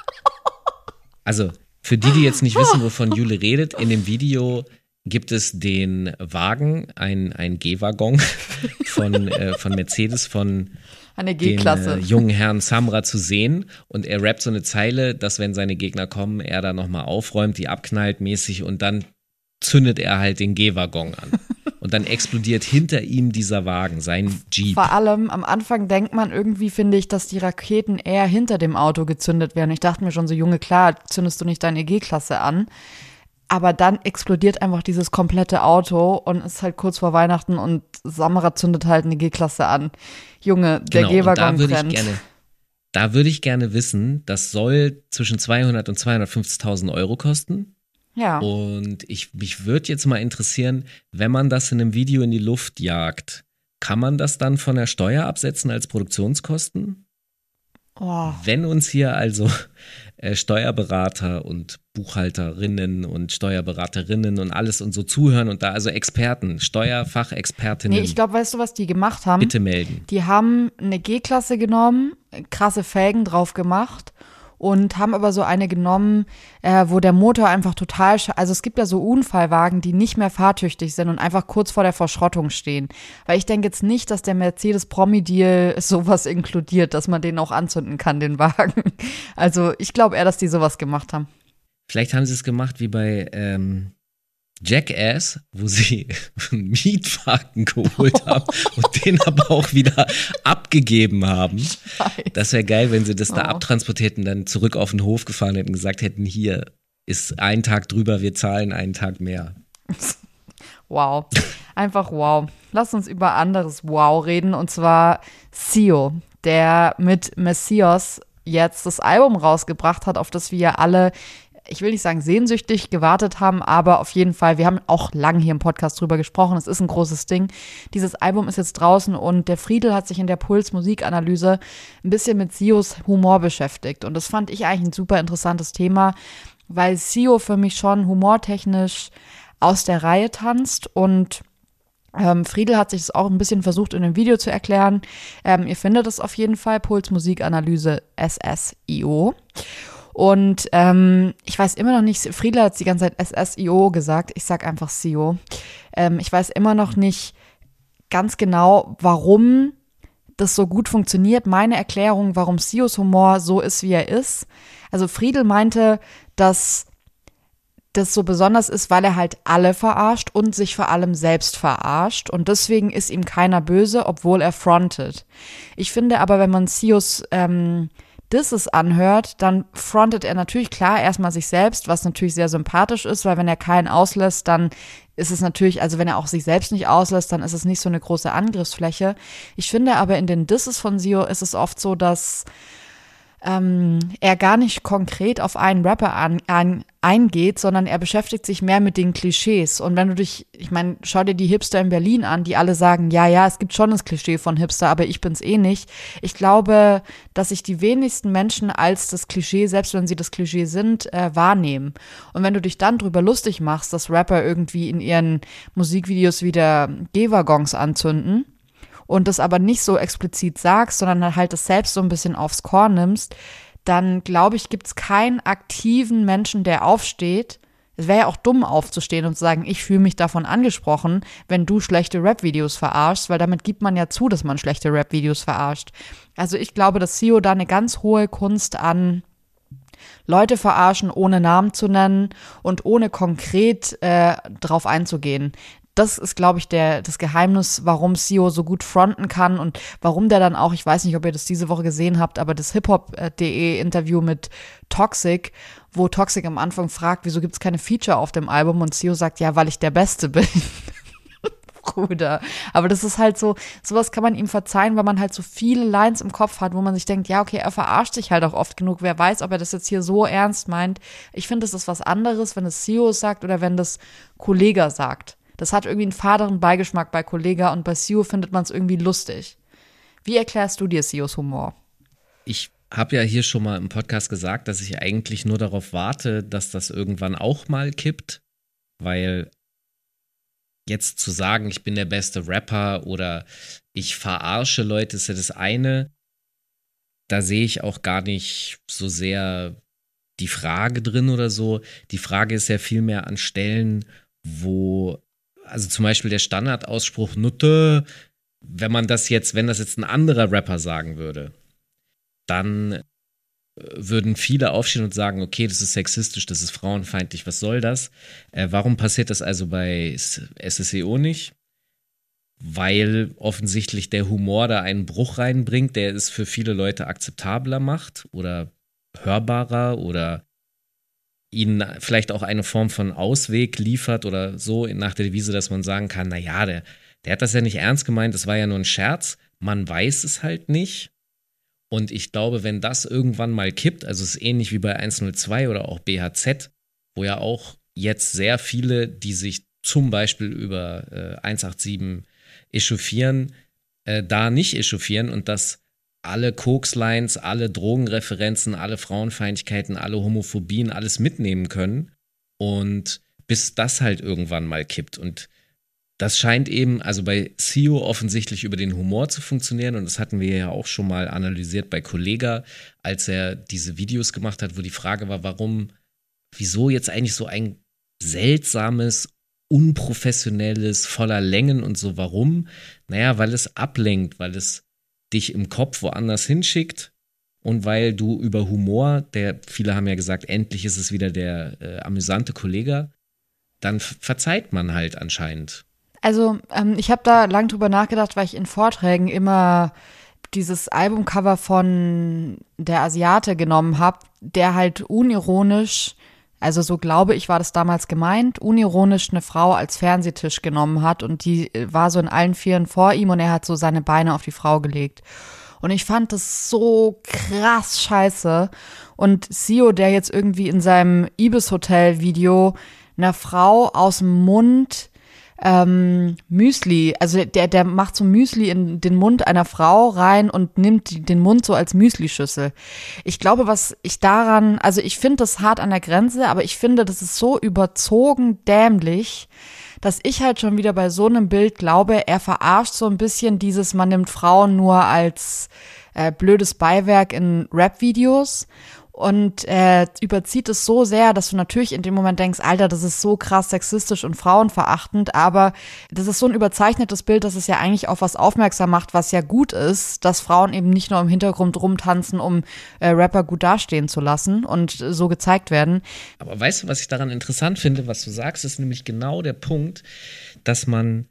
Also, für die jetzt nicht wissen, wovon Jule redet, in dem Video gibt es den Wagen, ein G-Waggon von Mercedes, von eine G-Klasse. Den jungen Herrn Samra zu sehen. Und er rappt so eine Zeile, dass wenn seine Gegner kommen, er da nochmal aufräumt, die abknallt mäßig und dann zündet er halt den G-Waggon an. Und dann explodiert hinter ihm dieser Wagen, sein Jeep. Vor allem am Anfang denkt man irgendwie, finde ich, dass die Raketen eher hinter dem Auto gezündet werden. Ich dachte mir schon so, Junge, klar, zündest du nicht deine G-Klasse an. Aber dann explodiert einfach dieses komplette Auto und ist halt kurz vor Weihnachten und Samra zündet halt eine G-Klasse an. Junge, der G-Waggon brennt. Da würde ich gerne wissen, das soll zwischen 200 und 250.000 Euro kosten. Ja. Und mich würde jetzt mal interessieren, wenn man das in einem Video in die Luft jagt, kann man das dann von der Steuer absetzen als Produktionskosten? Oh. Wenn uns hier also Steuerberater und Buchhalterinnen und Steuerberaterinnen und alles und so zuhören und da also Experten, Steuerfachexpertinnen. Nee, ich glaube, weißt du, was die gemacht haben? Bitte melden. Die haben eine G-Klasse genommen, krasse Felgen drauf gemacht und haben aber so eine genommen, wo der Motor einfach total, also es gibt ja so Unfallwagen, die nicht mehr fahrtüchtig sind und einfach kurz vor der Verschrottung stehen. Weil ich denke jetzt nicht, dass der Mercedes-Promi-Deal sowas inkludiert, dass man den auch anzünden kann, den Wagen. Also ich glaube eher, dass die sowas gemacht haben. Vielleicht haben sie es gemacht wie bei Jackass, wo sie einen Mietwagen geholt haben und den aber auch wieder abgegeben haben. Nice. Das wäre geil, wenn sie das da abtransportierten, dann zurück auf den Hof gefahren hätten und gesagt hätten, hier ist ein Tag drüber, wir zahlen einen Tag mehr. Wow, einfach wow. Lass uns über anderes Wow reden und zwar Sio, der mit Messios jetzt das Album rausgebracht hat, auf das wir alle, ich will nicht sagen sehnsüchtig gewartet haben, aber auf jeden Fall, wir haben auch lange hier im Podcast drüber gesprochen, es ist ein großes Ding. Dieses Album ist jetzt draußen und der Friedel hat sich in der Puls-Musikanalyse ein bisschen mit Sios Humor beschäftigt und das fand ich eigentlich ein super interessantes Thema, weil Sio für mich schon humortechnisch aus der Reihe tanzt und Friedel hat sich das auch ein bisschen versucht in dem Video zu erklären. Ihr findet es auf jeden Fall, Puls Musikanalyse SSIO. Und ich weiß immer noch nicht, Friedel hat die ganze Zeit SSIO gesagt, ich sag einfach SIO. Ich weiß immer noch nicht ganz genau, warum das so gut funktioniert. Meine Erklärung, warum Sios Humor so ist, wie er ist. Also Friedel meinte, dass das so besonders ist, weil er halt alle verarscht und sich vor allem selbst verarscht und deswegen ist ihm keiner böse, obwohl er frontet. Ich finde aber, wenn man Sios Disses anhört, dann frontet er natürlich klar erstmal sich selbst, was natürlich sehr sympathisch ist, weil wenn er keinen auslässt, dann ist es natürlich, also wenn er auch sich selbst nicht auslässt, dann ist es nicht so eine große Angriffsfläche. Ich finde aber in den Disses von Sio ist es oft so, dass er gar nicht konkret auf einen Rapper eingeht, sondern er beschäftigt sich mehr mit den Klischees. Und wenn du ich meine, schau dir die Hipster in Berlin an, die alle sagen, ja, es gibt schon das Klischee von Hipster, aber ich bin's eh nicht. Ich glaube, dass sich die wenigsten Menschen als das Klischee, selbst wenn sie das Klischee sind, wahrnehmen. Und wenn du dich dann drüber lustig machst, dass Rapper irgendwie in ihren Musikvideos wieder G-Waggons anzünden, und das aber nicht so explizit sagst, sondern halt das selbst so ein bisschen aufs Korn nimmst, dann glaube ich, gibt es keinen aktiven Menschen, der aufsteht. Es wäre ja auch dumm aufzustehen und zu sagen, ich fühle mich davon angesprochen, wenn du schlechte Rap-Videos verarschst, weil damit gibt man ja zu, dass man schlechte Rap-Videos verarscht. Also ich glaube, dass Sio da eine ganz hohe Kunst an Leute verarschen, ohne Namen zu nennen und ohne konkret drauf einzugehen. Das ist, glaube ich, das Geheimnis, warum Sio so gut fronten kann und warum der dann auch, ich weiß nicht, ob ihr das diese Woche gesehen habt, aber das hiphop.de Interview mit Toxic, wo Toxic am Anfang fragt, wieso gibt es keine Feature auf dem Album und Sio sagt, ja, weil ich der Beste bin. Bruder. Aber das ist halt so, sowas kann man ihm verzeihen, weil man halt so viele Lines im Kopf hat, wo man sich denkt, ja, okay, er verarscht sich halt auch oft genug. Wer weiß, ob er das jetzt hier so ernst meint. Ich finde, das ist was anderes, wenn es Sio sagt oder wenn das Kollega sagt. Das hat irgendwie einen faderen Beigeschmack bei Kollega und bei Sio findet man es irgendwie lustig. Wie erklärst du dir Sios Humor? Ich habe ja hier schon mal im Podcast gesagt, dass ich eigentlich nur darauf warte, dass das irgendwann auch mal kippt. weil jetzt zu sagen, ich bin der beste Rapper oder ich verarsche Leute, ist ja das eine. Da sehe ich auch gar nicht so sehr die Frage drin oder so. Die Frage ist ja vielmehr an Stellen, wo, also zum Beispiel der Standardausspruch Nutte, wenn das jetzt ein anderer Rapper sagen würde, dann würden viele aufstehen und sagen, okay, das ist sexistisch, das ist frauenfeindlich, was soll das? Warum passiert das also bei SSEO nicht? Weil offensichtlich der Humor da einen Bruch reinbringt, der es für viele Leute akzeptabler macht oder hörbarer oder ihnen vielleicht auch eine Form von Ausweg liefert oder so nach der Devise, dass man sagen kann, naja, der hat das ja nicht ernst gemeint, das war ja nur ein Scherz. Man weiß es halt nicht. Und ich glaube, wenn das irgendwann mal kippt, also es ist ähnlich wie bei 102 oder auch BHZ, wo ja auch jetzt sehr viele, die sich zum Beispiel über 187 echauffieren, da nicht echauffieren und dass alle Koks-Lines, alle Drogenreferenzen, alle Frauenfeindlichkeiten, alle Homophobien, alles mitnehmen können und bis das halt irgendwann mal kippt. Und das scheint eben, also bei CEO offensichtlich über den Humor zu funktionieren und das hatten wir ja auch schon mal analysiert bei Kollega, als er diese Videos gemacht hat, wo die Frage war, wieso jetzt eigentlich so ein seltsames, unprofessionelles, voller Längen und so, warum? Naja, weil es ablenkt, weil es dich im Kopf woanders hinschickt und weil du über Humor, viele haben ja gesagt, endlich ist es wieder der amüsante Kollege, dann verzeiht man halt anscheinend. Also ich habe da lang drüber nachgedacht, weil ich in Vorträgen immer dieses Albumcover von der Asiate genommen habe, der halt unironisch, also so glaube ich, war das damals gemeint, unironisch eine Frau als Fernsehtisch genommen hat und die war so in allen Vieren vor ihm und er hat so seine Beine auf die Frau gelegt. Und ich fand das so krass scheiße. Und Sio, der jetzt irgendwie in seinem Ibis-Hotel-Video einer Frau aus dem Mund Müsli, also der macht so Müsli in den Mund einer Frau rein und nimmt den Mund so als Müslischüssel. Ich glaube, was ich daran, also ich finde das hart an der Grenze, aber ich finde, das ist so überzogen dämlich, dass ich halt schon wieder bei so einem Bild glaube, er verarscht so ein bisschen dieses, man nimmt Frauen nur als blödes Beiwerk in Rap-Videos. Und überzieht es so sehr, dass du natürlich in dem Moment denkst, Alter, das ist so krass sexistisch und frauenverachtend, aber das ist so ein überzeichnetes Bild, dass es ja eigentlich auf was aufmerksam macht, was ja gut ist, dass Frauen eben nicht nur im Hintergrund rumtanzen, um Rapper gut dastehen zu lassen und so gezeigt werden. Aber weißt du, was ich daran interessant finde, was du sagst, ist nämlich genau der Punkt, dass man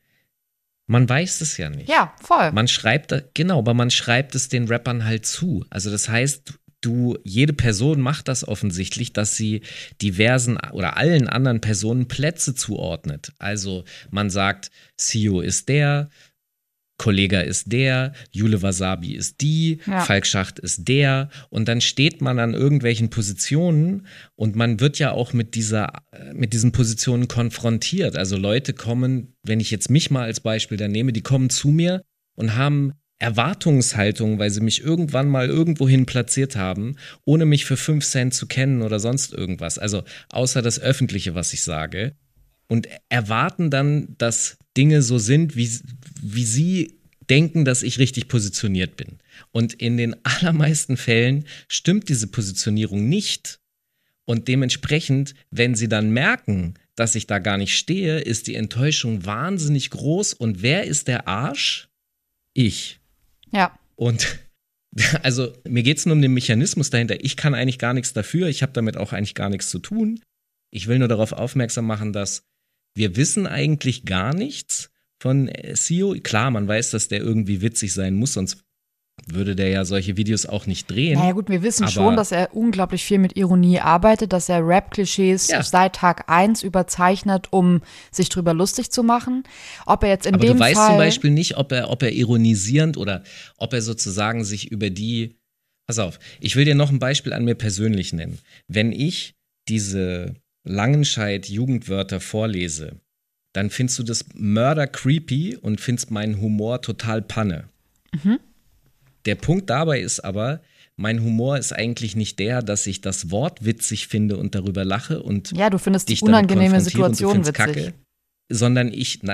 weiß es ja nicht. Ja, voll. Aber man schreibt es den Rappern halt zu. Also das heißt, jede Person macht das offensichtlich, dass sie diversen oder allen anderen Personen Plätze zuordnet. Also man sagt, CEO ist der, Kollega ist der, Jule Wasabi ist die, ja. Falk Schacht ist der und dann steht man an irgendwelchen Positionen und man wird ja auch mit diesen Positionen konfrontiert. Also Leute kommen, wenn ich jetzt mich mal als Beispiel da nehme, die kommen zu mir und haben Erwartungshaltung, weil sie mich irgendwann mal irgendwohin platziert haben, ohne mich für 5 Cent zu kennen oder sonst irgendwas. Also außer das Öffentliche, was ich sage. Und erwarten dann, dass Dinge so sind, wie sie denken, dass ich richtig positioniert bin. Und in den allermeisten Fällen stimmt diese Positionierung nicht. Und dementsprechend, wenn sie dann merken, dass ich da gar nicht stehe, ist die Enttäuschung wahnsinnig groß. Und wer ist der Arsch? Ich. Ja. Und also mir geht es nur um den Mechanismus dahinter. Ich kann eigentlich gar nichts dafür. Ich habe damit auch eigentlich gar nichts zu tun. Ich will nur darauf aufmerksam machen, dass wir wissen eigentlich gar nichts von CEO. Klar, man weiß, dass der irgendwie witzig sein muss, sonst würde der ja solche Videos auch nicht drehen. Naja gut, wir wissen schon, dass er unglaublich viel mit Ironie arbeitet, dass er Rap-Klischees seit Tag 1 überzeichnet, um sich drüber lustig zu machen. Ob er jetzt in dem Fall… Aber du weißt zum Beispiel nicht, ob er ironisierend oder ob er sozusagen sich über die… Pass auf, ich will dir noch ein Beispiel an mir persönlich nennen. Wenn ich diese Langenscheidt-Jugendwörter vorlese, dann findest du das mörder creepy und findest meinen Humor total Panne. Mhm. Der Punkt dabei ist aber, mein Humor ist eigentlich nicht der, dass ich das Wort witzig finde und darüber lache und ja, du findest die unangenehme Situation witzig. Kacke, sondern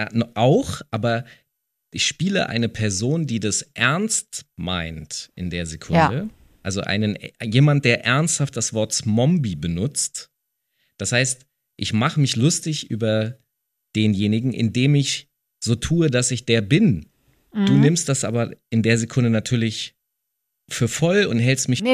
aber ich spiele eine Person, die das ernst meint in der Sekunde. Ja. Also jemand, der ernsthaft das Wort Zombie benutzt. Das heißt, ich mache mich lustig über denjenigen, indem ich so tue, dass ich der bin. Mhm. Du nimmst das aber in der Sekunde natürlich für voll und hältst mich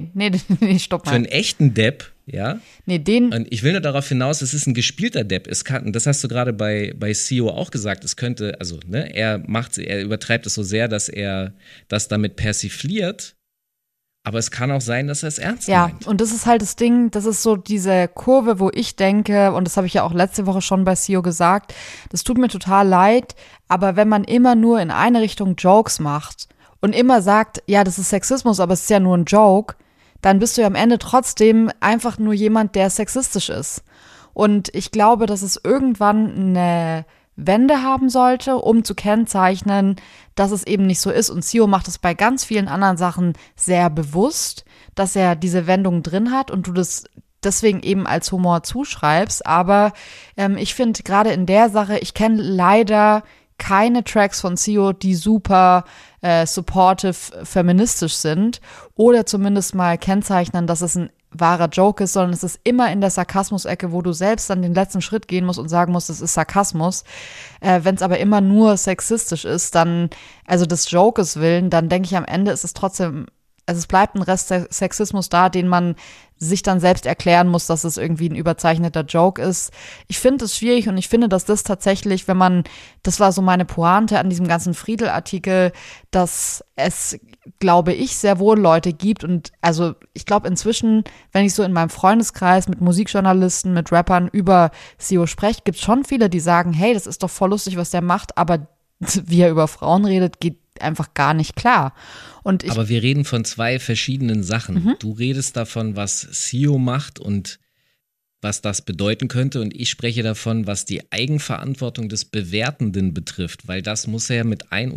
Nee, stopp mal. Für einen echten Depp, ja? Nee, Und ich will nur darauf hinaus, es ist ein gespielter Depp. Das hast du gerade bei CEO auch gesagt, es könnte, also, ne, er übertreibt es so sehr, dass er das damit persifliert, aber es kann auch sein, dass er es ernst meint. Ja, und das ist halt das Ding, das ist so diese Kurve, wo ich denke, und das habe ich ja auch letzte Woche schon bei CEO gesagt, das tut mir total leid, aber wenn man immer nur in eine Richtung Jokes macht und immer sagt, ja, das ist Sexismus, aber es ist ja nur ein Joke, dann bist du ja am Ende trotzdem einfach nur jemand, der sexistisch ist. Und ich glaube, dass es irgendwann eine Wende haben sollte, um zu kennzeichnen, dass es eben nicht so ist. Und CEO macht es bei ganz vielen anderen Sachen sehr bewusst, dass er diese Wendung drin hat und du das deswegen eben als Humor zuschreibst. Aber ich finde gerade in der Sache, ich kenne leider keine Tracks von CEO, die super supportive feministisch sind oder zumindest mal kennzeichnen, dass es ein wahrer Joke ist, sondern es ist immer in der Sarkasmus-Ecke, wo du selbst dann den letzten Schritt gehen musst und sagen musst, es ist Sarkasmus. Wenn es aber immer nur sexistisch ist, dann, also des Jokes willen, dann denke ich am Ende ist es trotzdem, also es bleibt ein Rest Sexismus da, den man sich dann selbst erklären muss, dass es irgendwie ein überzeichneter Joke ist. Ich finde es schwierig und ich finde, dass das tatsächlich, das war so meine Pointe an diesem ganzen Friedel-Artikel, dass es, glaube ich, sehr wohl Leute gibt und also ich glaube inzwischen, wenn ich so in meinem Freundeskreis mit Musikjournalisten, mit Rappern über CEO spreche, gibt es schon viele, die sagen, hey, das ist doch voll lustig, was der macht, aber wie er über Frauen redet, geht einfach gar nicht klar. Aber wir reden von zwei verschiedenen Sachen. Mhm. Du redest davon, was CEO macht und was das bedeuten könnte und ich spreche davon, was die Eigenverantwortung des Bewertenden betrifft, weil das muss ja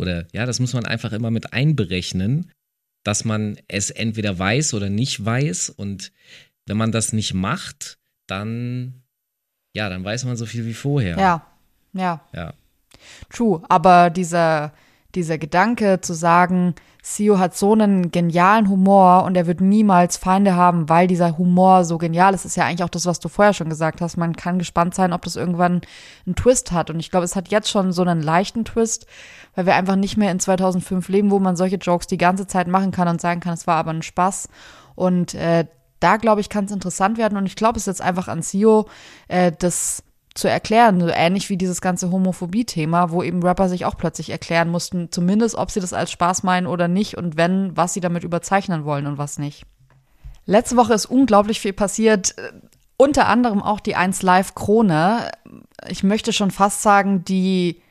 das muss man einfach immer mit einberechnen, dass man es entweder weiß oder nicht weiß und wenn man das nicht macht, dann weiß man so viel wie vorher. Ja. True, aber dieser Gedanke zu sagen, CEO hat so einen genialen Humor und er wird niemals Feinde haben, weil dieser Humor so genial ist ja eigentlich auch das, was du vorher schon gesagt hast. Man kann gespannt sein, ob das irgendwann einen Twist hat. Und ich glaube, es hat jetzt schon so einen leichten Twist, weil wir einfach nicht mehr in 2005 leben, wo man solche Jokes die ganze Zeit machen kann und sagen kann, es war aber ein Spaß. Und da, glaube ich, kann es interessant werden. Und ich glaube, es ist jetzt einfach an CEO, das zu erklären, so ähnlich wie dieses ganze Homophobie-Thema, wo eben Rapper sich auch plötzlich erklären mussten, zumindest ob sie das als Spaß meinen oder nicht und wenn, was sie damit überzeichnen wollen und was nicht. Letzte Woche ist unglaublich viel passiert, unter anderem auch die 1Live Krone. Ich möchte schon fast sagen, die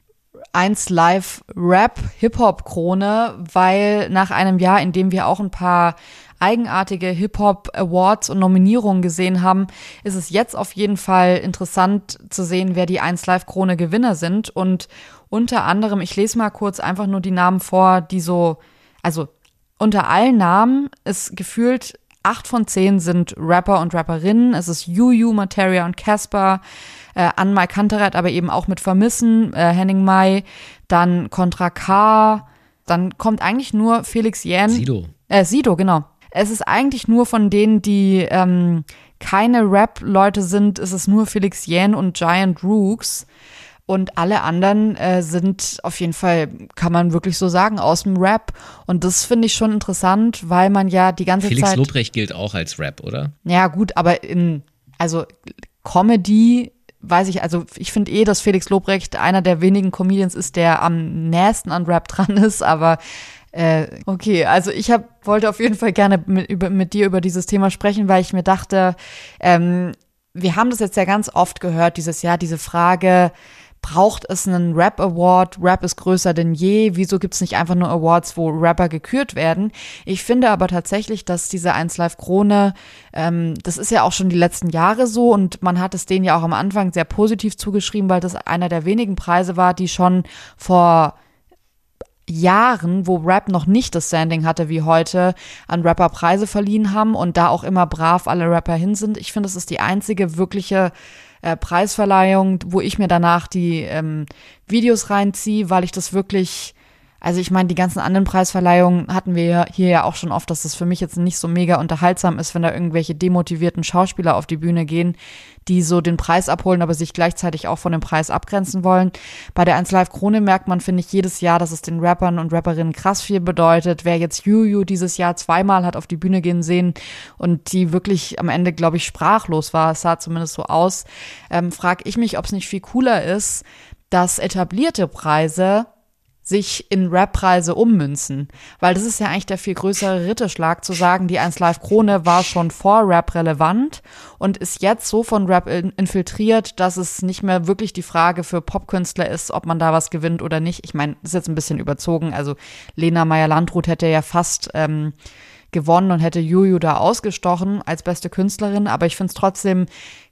1Live Rap Hip-Hop Krone, weil nach einem Jahr, in dem wir auch ein paar eigenartige Hip-Hop-Awards und Nominierungen gesehen haben, ist es jetzt auf jeden Fall interessant zu sehen, wer die 1Live Krone Gewinner sind. Und unter anderem, ich lese mal kurz einfach nur die Namen vor, die so, also unter allen Namen ist gefühlt 8 von 10 sind Rapper und Rapperinnen. Es ist Juju, Materia und Casper, Anmai Kantereit, aber eben auch mit Vermissen, Henning Mai, dann Contra K, dann kommt eigentlich nur Felix Jähn. Sido, genau. Es ist eigentlich nur von denen, die keine Rap-Leute sind, ist es nur Felix Jähn und Giant Rooks. Und alle anderen sind auf jeden Fall, kann man wirklich so sagen, aus dem Rap. Und das finde ich schon interessant, weil man ja die ganze Felix Zeit… Felix Lobrecht gilt auch als Rap, oder? Ja gut, aber Comedy… ich finde dass Felix Lobrecht einer der wenigen Comedians ist, der am nächsten an Rap dran ist, aber okay, also ich wollte auf jeden Fall gerne mit dir über dieses Thema sprechen, weil ich mir dachte, wir haben das jetzt ja ganz oft gehört dieses Jahr, diese Frage, braucht es einen Rap-Award? Rap ist größer denn je. Wieso gibt es nicht einfach nur Awards, wo Rapper gekürt werden? Ich finde aber tatsächlich, dass diese 1Live Krone, das ist ja auch schon die letzten Jahre so und man hat es denen ja auch am Anfang sehr positiv zugeschrieben, weil das einer der wenigen Preise war, die schon vor Jahren, wo Rap noch nicht das Standing hatte wie heute, an Rapper Preise verliehen haben und da auch immer brav alle Rapper hin sind. Ich finde, es ist die einzige wirkliche Preisverleihung, wo ich mir danach die Videos reinziehe, weil ich das wirklich, also ich meine, die ganzen anderen Preisverleihungen hatten wir hier ja auch schon oft, dass das für mich jetzt nicht so mega unterhaltsam ist, wenn da irgendwelche demotivierten Schauspieler auf die Bühne gehen, die so den Preis abholen, aber sich gleichzeitig auch von dem Preis abgrenzen wollen. Bei der 1 Live Krone merkt man, finde ich, jedes Jahr, dass es den Rappern und Rapperinnen krass viel bedeutet. Wer jetzt Juju dieses Jahr zweimal hat auf die Bühne gehen sehen und die wirklich am Ende, glaube ich, sprachlos war, es sah zumindest so aus, frage ich mich, ob es nicht viel cooler ist, dass etablierte Preise sich in Rap-Preise ummünzen. Weil das ist ja eigentlich der viel größere Ritterschlag, zu sagen, die 1 Live Krone war schon vor Rap relevant und ist jetzt so von Rap infiltriert, dass es nicht mehr wirklich die Frage für Popkünstler ist, ob man da was gewinnt oder nicht. Ich meine, das ist jetzt ein bisschen überzogen. Also Lena Meyer-Landrut hätte ja fast gewonnen und hätte Juju da ausgestochen als beste Künstlerin. Aber ich finde es trotzdem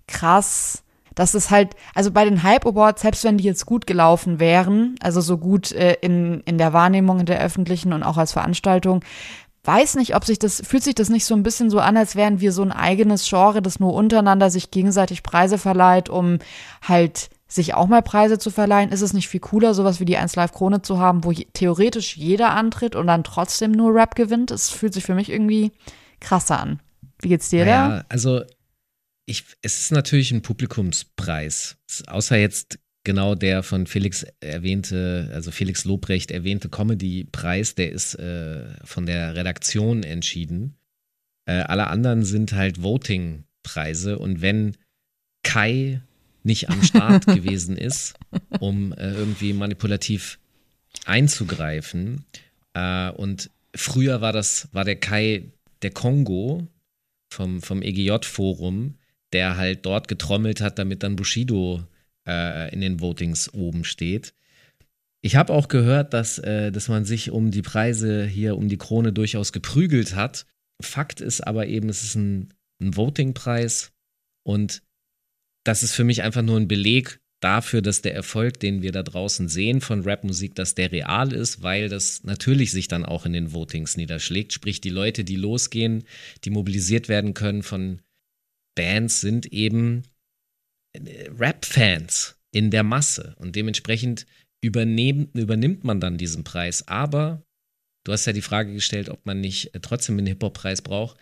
krass, dass es halt, also bei den Hype Awards, selbst wenn die jetzt gut gelaufen wären, also so gut in der Wahrnehmung in der öffentlichen und auch als Veranstaltung, weiß nicht, fühlt sich das nicht so ein bisschen so an, als wären wir so ein eigenes Genre, das nur untereinander sich gegenseitig Preise verleiht, um halt sich auch mal Preise zu verleihen? Ist es nicht viel cooler, sowas wie die 1 Live Krone zu haben, wo theoretisch jeder antritt und dann trotzdem nur Rap gewinnt? Es fühlt sich für mich irgendwie krasser an. Wie geht's dir da? Ja, also es ist natürlich ein Publikumspreis. Außer jetzt genau der von Felix erwähnte, also Felix Lobrecht erwähnte Comedy-Preis, der ist von der Redaktion entschieden. Alle anderen sind halt Voting-Preise. Und wenn Kai nicht am Start gewesen ist, um irgendwie manipulativ einzugreifen, und früher war der Kai der Kongo vom EGJ-Forum, der halt dort getrommelt hat, damit dann Bushido in den Votings oben steht. Ich habe auch gehört, dass man sich um die Preise hier, um die Krone durchaus geprügelt hat. Fakt ist aber eben, es ist ein Voting-Preis und das ist für mich einfach nur ein Beleg dafür, dass der Erfolg, den wir da draußen sehen von Rapmusik, dass der real ist, weil das natürlich sich dann auch in den Votings niederschlägt. Sprich, die Leute, die losgehen, die mobilisiert werden können von Bands, sind eben Rap-Fans in der Masse. Und dementsprechend übernimmt man dann diesen Preis. Aber du hast ja die Frage gestellt, ob man nicht trotzdem einen Hip-Hop-Preis braucht.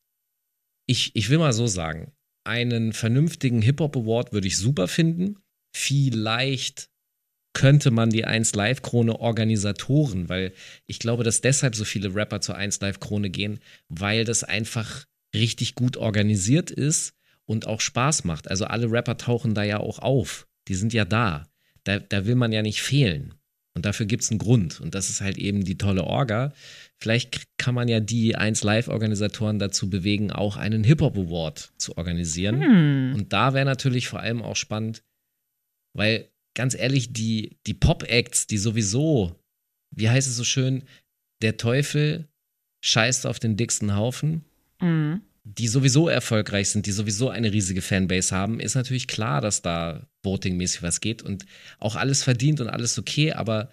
Ich will mal so sagen, einen vernünftigen Hip-Hop-Award würde ich super finden. Vielleicht könnte man die 1 Live Krone Organisatoren, weil ich glaube, dass deshalb so viele Rapper zur 1 Live Krone gehen, weil das einfach richtig gut organisiert ist und auch Spaß macht. Also alle Rapper tauchen da ja auch auf. Die sind ja da. Da will man ja nicht fehlen. Und dafür gibt es einen Grund. Und das ist halt eben die tolle Orga. Vielleicht kann man ja die 1 Live-Organisatoren dazu bewegen, auch einen Hip-Hop-Award zu organisieren. Und da wäre natürlich vor allem auch spannend, weil, ganz ehrlich, die Pop-Acts, die sowieso, wie heißt es so schön, der Teufel scheißt auf den dicksten Haufen, die sowieso erfolgreich sind, die sowieso eine riesige Fanbase haben, ist natürlich klar, dass da votingmäßig was geht und auch alles verdient und alles okay, aber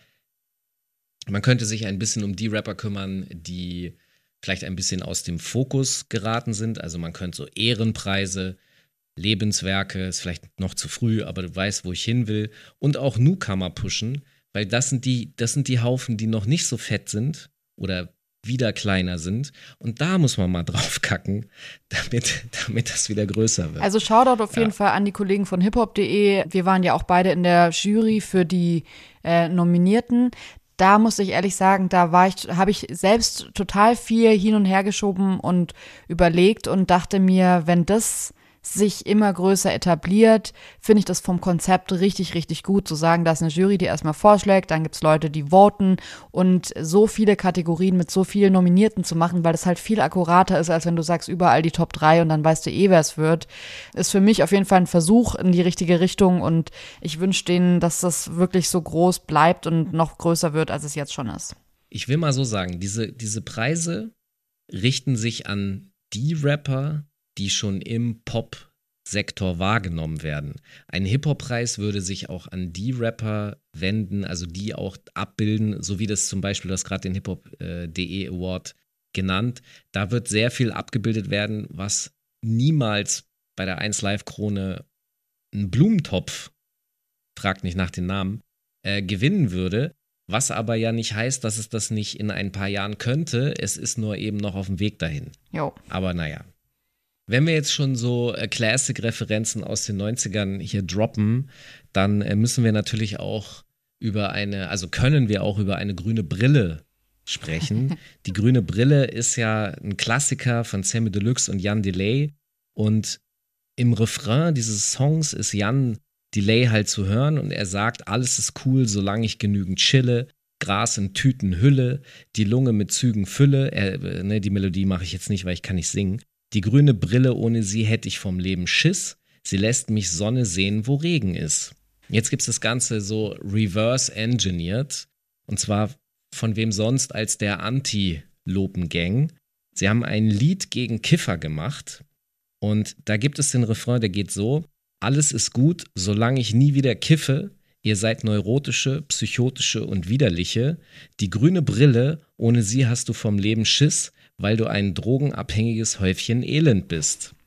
man könnte sich ein bisschen um die Rapper kümmern, die vielleicht ein bisschen aus dem Fokus geraten sind. Also man könnte so Ehrenpreise, Lebenswerke, ist vielleicht noch zu früh, aber du weißt, wo ich hin will. Und auch Newcomer pushen, weil das sind die Haufen, die noch nicht so fett sind oder wieder kleiner sind. Und da muss man mal drauf kacken, damit das wieder größer wird. Also Shoutout auf jeden Fall an die Kollegen von hiphop.de. Wir waren ja auch beide in der Jury für die Nominierten. Da muss ich ehrlich sagen, habe ich selbst total viel hin und her geschoben und überlegt und dachte mir, wenn das sich immer größer etabliert, finde ich das vom Konzept richtig, richtig gut, zu sagen, da ist eine Jury, die erstmal vorschlägt, dann gibt es Leute, die voten und so viele Kategorien mit so vielen Nominierten zu machen, weil das halt viel akkurater ist, als wenn du sagst, überall die Top 3 und dann weißt du wer es wird, ist für mich auf jeden Fall ein Versuch in die richtige Richtung und ich wünsche denen, dass das wirklich so groß bleibt und noch größer wird, als es jetzt schon ist. Ich will mal so sagen, diese Preise richten sich an die Rapper, die schon im Pop Sektor wahrgenommen werden. Ein Hip-Hop-Preis würde sich auch an die Rapper wenden, also die auch abbilden, so wie das zum Beispiel, du hast gerade den Hip-Hop.de Award genannt. Da wird sehr viel abgebildet werden, was niemals bei der 1Live-Krone einen Blumentopf, fragt nicht nach den Namen, gewinnen würde. Was aber ja nicht heißt, dass es das nicht in ein paar Jahren könnte. Es ist nur eben noch auf dem Weg dahin. Jo. Aber naja. Wenn wir jetzt schon so Classic-Referenzen aus den 90ern hier droppen, dann müssen wir natürlich auch können wir auch über eine grüne Brille sprechen. Die grüne Brille ist ja ein Klassiker von Samy Deluxe und Jan Delay. Und im Refrain dieses Songs ist Jan Delay halt zu hören und er sagt, alles ist cool, solange ich genügend chille. Gras in Tüten Hülle, die Lunge mit Zügen Fülle. Die Melodie mache ich jetzt nicht, weil ich kann nicht singen. Die grüne Brille, ohne sie hätte ich vom Leben Schiss. Sie lässt mich Sonne sehen, wo Regen ist. Jetzt gibt es das Ganze so reverse-engineert. Und zwar von wem sonst als der Anti-Lopen-Gang. Sie haben ein Lied gegen Kiffer gemacht. Und da gibt es den Refrain, der geht so: Alles ist gut, solange ich nie wieder kiffe. Ihr seid neurotische, psychotische und widerliche. Die grüne Brille, ohne sie hast du vom Leben Schiss, weil du ein drogenabhängiges Häufchen Elend bist.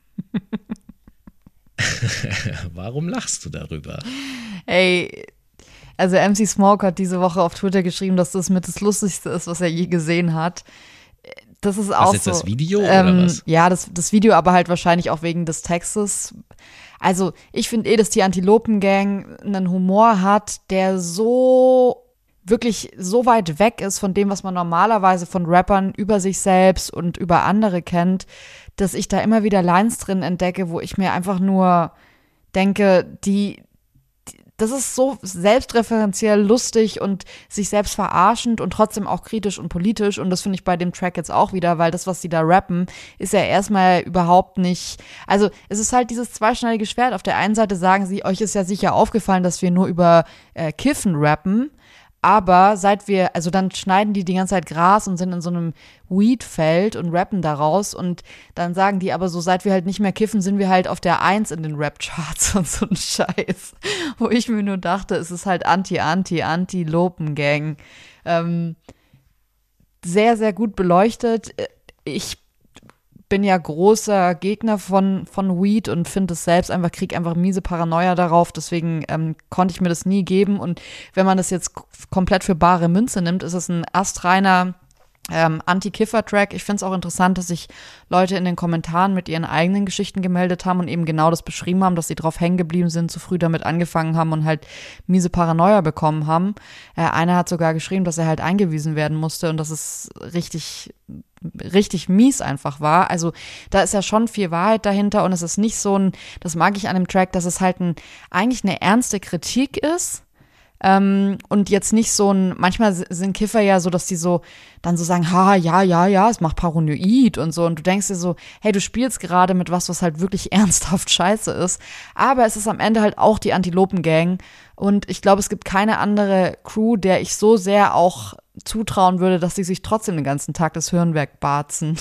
Warum lachst du darüber? Ey, also MC Smoke hat diese Woche auf Twitter geschrieben, dass das mit das Lustigste ist, was er je gesehen hat. Das ist auch was jetzt so. Das Video oder was? Ja, das Video, aber halt wahrscheinlich auch wegen des Textes. Also ich finde dass die Antilopen-Gang einen Humor hat, der so wirklich so weit weg ist von dem, was man normalerweise von Rappern über sich selbst und über andere kennt, dass ich da immer wieder Lines drin entdecke, wo ich mir einfach nur denke, das ist so selbstreferenziell lustig und sich selbst verarschend und trotzdem auch kritisch und politisch. Und das finde ich bei dem Track jetzt auch wieder, weil das, was sie da rappen, ist ja erstmal überhaupt nicht, also es ist halt dieses zweischneidige Schwert. Auf der einen Seite sagen sie, euch ist ja sicher aufgefallen, dass wir nur über Kiffen rappen. Aber dann schneiden die ganze Zeit Gras und sind in so einem Weed-Feld und rappen daraus und dann sagen die aber so, seit wir halt nicht mehr kiffen, sind wir halt auf der 1 in den Rap-Charts und so ein Scheiß. Wo ich mir nur dachte, es ist halt Anti-Lopen-Gang. Sehr, sehr gut beleuchtet. Ich bin ja großer Gegner von Weed und finde es selbst kriege einfach miese Paranoia darauf, deswegen konnte ich mir das nie geben und wenn man das jetzt komplett für bare Münze nimmt, ist es ein astreiner Anti-Kiffer-Track. Ich finde es auch interessant, dass sich Leute in den Kommentaren mit ihren eigenen Geschichten gemeldet haben und eben genau das beschrieben haben, dass sie drauf hängen geblieben sind, zu früh damit angefangen haben und halt miese Paranoia bekommen haben. Einer hat sogar geschrieben, dass er halt eingewiesen werden musste und dass es richtig mies einfach war. Also da ist ja schon viel Wahrheit dahinter und es ist nicht so das mag ich an dem Track, dass es halt eigentlich eine ernste Kritik ist. Und jetzt nicht manchmal sind Kiffer ja so, dass die so dann so sagen, ja, es macht paranoid und so. Und du denkst dir so, hey, du spielst gerade mit was halt wirklich ernsthaft scheiße ist. Aber es ist am Ende halt auch die Antilopen-Gang. Und ich glaube, es gibt keine andere Crew, der ich so sehr auch zutrauen würde, dass sie sich trotzdem den ganzen Tag das Hirn wegbarzen.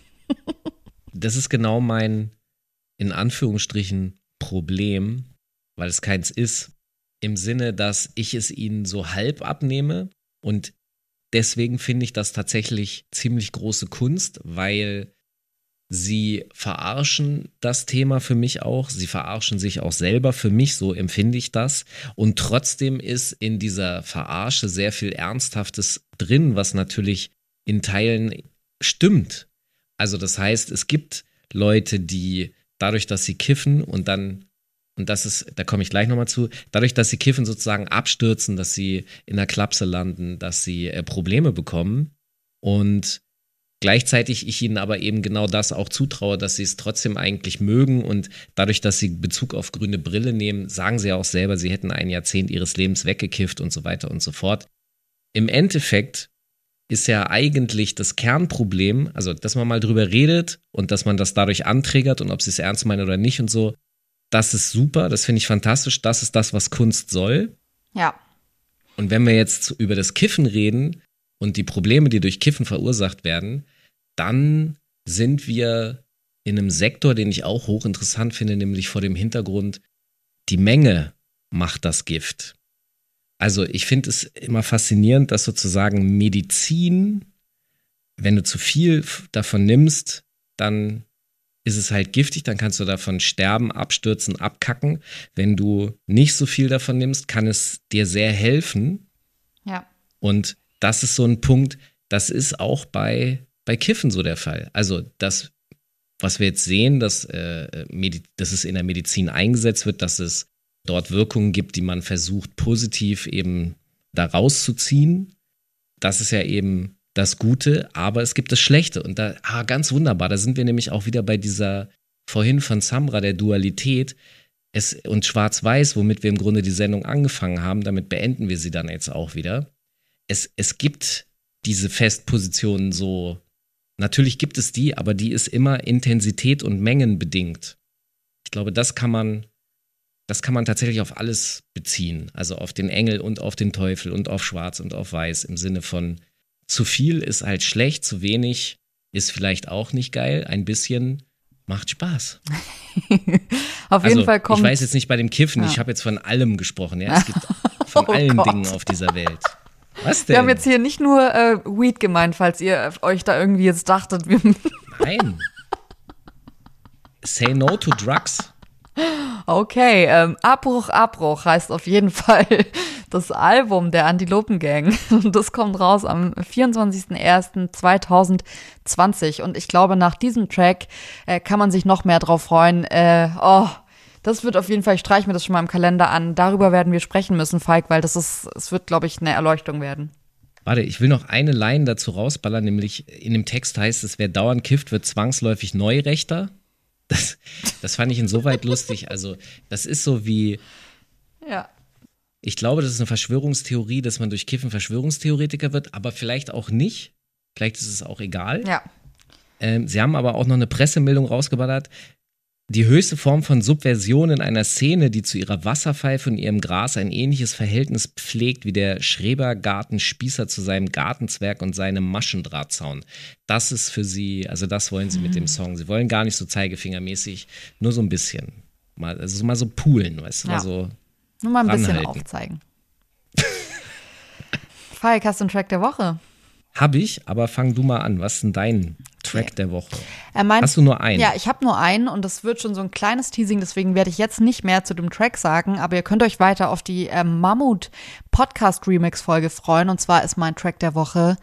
Das ist genau mein, in Anführungsstrichen, Problem, weil es keins ist. Im Sinne, dass ich es ihnen so halb abnehme und deswegen finde ich das tatsächlich ziemlich große Kunst, weil sie verarschen das Thema für mich auch, sie verarschen sich auch selber für mich, so empfinde ich das und trotzdem ist in dieser Verarsche sehr viel Ernsthaftes drin, was natürlich in Teilen stimmt. Also das heißt, es gibt Leute, die dadurch, dass sie kiffen und da komme ich gleich nochmal zu, dadurch, dass sie kiffen, sozusagen abstürzen, dass sie in der Klapse landen, dass sie Probleme bekommen und gleichzeitig ich ihnen aber eben genau das auch zutraue, dass sie es trotzdem eigentlich mögen und dadurch, dass sie Bezug auf grüne Brille nehmen, sagen sie auch selber, sie hätten ein Jahrzehnt ihres Lebens weggekifft und so weiter und so fort. Im Endeffekt ist ja eigentlich das Kernproblem, also dass man mal drüber redet und dass man das dadurch antriggert und ob sie es ernst meinen oder nicht und so, das ist super, das finde ich fantastisch, das ist das, was Kunst soll. Ja. Und wenn wir jetzt über das Kiffen reden und die Probleme, die durch Kiffen verursacht werden, dann sind wir in einem Sektor, den ich auch hochinteressant finde, nämlich vor dem Hintergrund, die Menge macht das Gift. Also ich finde es immer faszinierend, dass sozusagen Medizin, wenn du zu viel davon nimmst, dann ist es halt giftig, dann kannst du davon sterben, abstürzen, abkacken. Wenn du nicht so viel davon nimmst, kann es dir sehr helfen. Ja. Und das ist so ein Punkt, das ist auch bei Kiffen so der Fall. Also das, was wir jetzt sehen, dass es in der Medizin eingesetzt wird, dass es dort Wirkungen gibt, die man versucht positiv eben da rauszuziehen. Das ist ja eben das Gute, aber es gibt das Schlechte. Und da, ganz wunderbar, da sind wir nämlich auch wieder bei dieser vorhin von Samra, der Dualität und Schwarz-Weiß, womit wir im Grunde die Sendung angefangen haben, damit beenden wir sie dann jetzt auch wieder. Es gibt diese Festpositionen so, natürlich gibt es die, aber die ist immer Intensität und Mengen bedingt. Ich glaube, das kann man tatsächlich auf alles beziehen. Also auf den Engel und auf den Teufel und auf Schwarz und auf Weiß im Sinne von zu viel ist halt schlecht, zu wenig ist vielleicht auch nicht geil, ein bisschen macht Spaß. Auf jeden Fall kommt. Ich weiß jetzt nicht bei dem Kiffen, ich habe jetzt von allem gesprochen. Ja? Es gibt von allen Dingen auf dieser Welt. Was denn? Wir haben jetzt hier nicht nur Weed gemeint, falls ihr euch da irgendwie jetzt dachtet. Nein. Say no to drugs. Okay, Abbruch heißt auf jeden Fall das Album der Antilopen Gang. Das kommt raus am 24.01.2020 und ich glaube, nach diesem Track kann man sich noch mehr drauf freuen. Das wird auf jeden Fall, ich streiche mir das schon mal im Kalender an. Darüber werden wir sprechen müssen, Falk, weil es wird, glaube ich, eine Erleuchtung werden. Warte, ich will noch eine Line dazu rausballern, nämlich in dem Text heißt es, wer dauernd kifft, wird zwangsläufig Neurechter. Das fand ich insoweit lustig. Also, das ist so wie. Ja. Ich glaube, das ist eine Verschwörungstheorie, dass man durch Kiffen Verschwörungstheoretiker wird, aber vielleicht auch nicht. Vielleicht ist es auch egal. Ja. Sie haben aber auch noch eine Pressemeldung rausgeballert. Die höchste Form von Subversion in einer Szene, die zu ihrer Wasserpfeife und ihrem Gras ein ähnliches Verhältnis pflegt wie der Schrebergartenspießer zu seinem Gartenzwerg und seinem Maschendrahtzaun. Das ist für sie, also das wollen sie mit dem Song. Sie wollen gar nicht so zeigefingermäßig, nur so ein bisschen. Mal so poolen, weißt du, ja. mal so nur mal ein bisschen ranhalten. aufzeigen. Falk, hast du einen Track der Woche? Hab ich, aber fang du mal an. Was ist denn dein Track der Woche? Hast du nur einen? Ja, ich habe nur einen und das wird schon so ein kleines Teasing, deswegen werde ich jetzt nicht mehr zu dem Track sagen, aber ihr könnt euch weiter auf die Mammut-Podcast-Remix-Folge freuen und zwar ist mein Track der Woche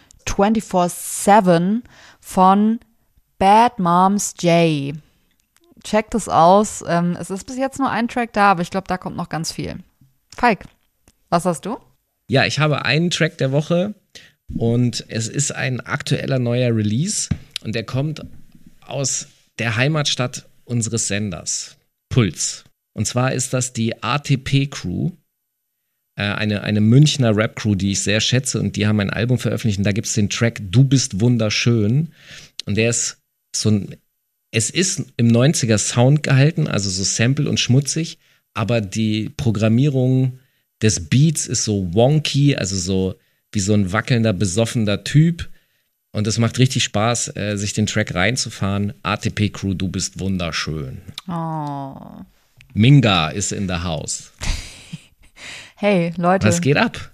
24/7 von Bad Moms J. Checkt es aus. Es ist bis jetzt nur ein Track da, aber ich glaube, da kommt noch ganz viel. Falk, was hast du? Ja, ich habe einen Track der Woche. Und es ist ein aktueller neuer Release und der kommt aus der Heimatstadt unseres Senders, Puls. Und zwar ist das die ATP-Crew, eine Münchner Rap-Crew, die ich sehr schätze und die haben ein Album veröffentlicht und da gibt es den Track Du bist wunderschön und der ist es ist im 90er Sound gehalten, also so Sample und schmutzig, aber die Programmierung des Beats ist so wonky, also so wie so ein wackelnder, besoffener Typ. Und es macht richtig Spaß, sich den Track reinzufahren. ATP Crew, du bist wunderschön. Oh. Minga ist in the house. Hey, Leute. Was geht ab?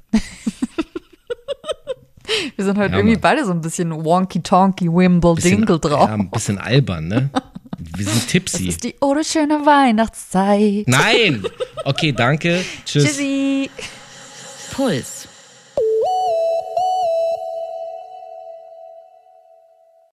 Wir sind heute irgendwie beide so ein bisschen wonky-tonky, wimble-dingle drauf. Ja, ein bisschen albern, ne? Wir sind tipsy. Das ist die schöne Weihnachtszeit. Nein! Okay, danke. Tschüss. Tschüssi. Puls.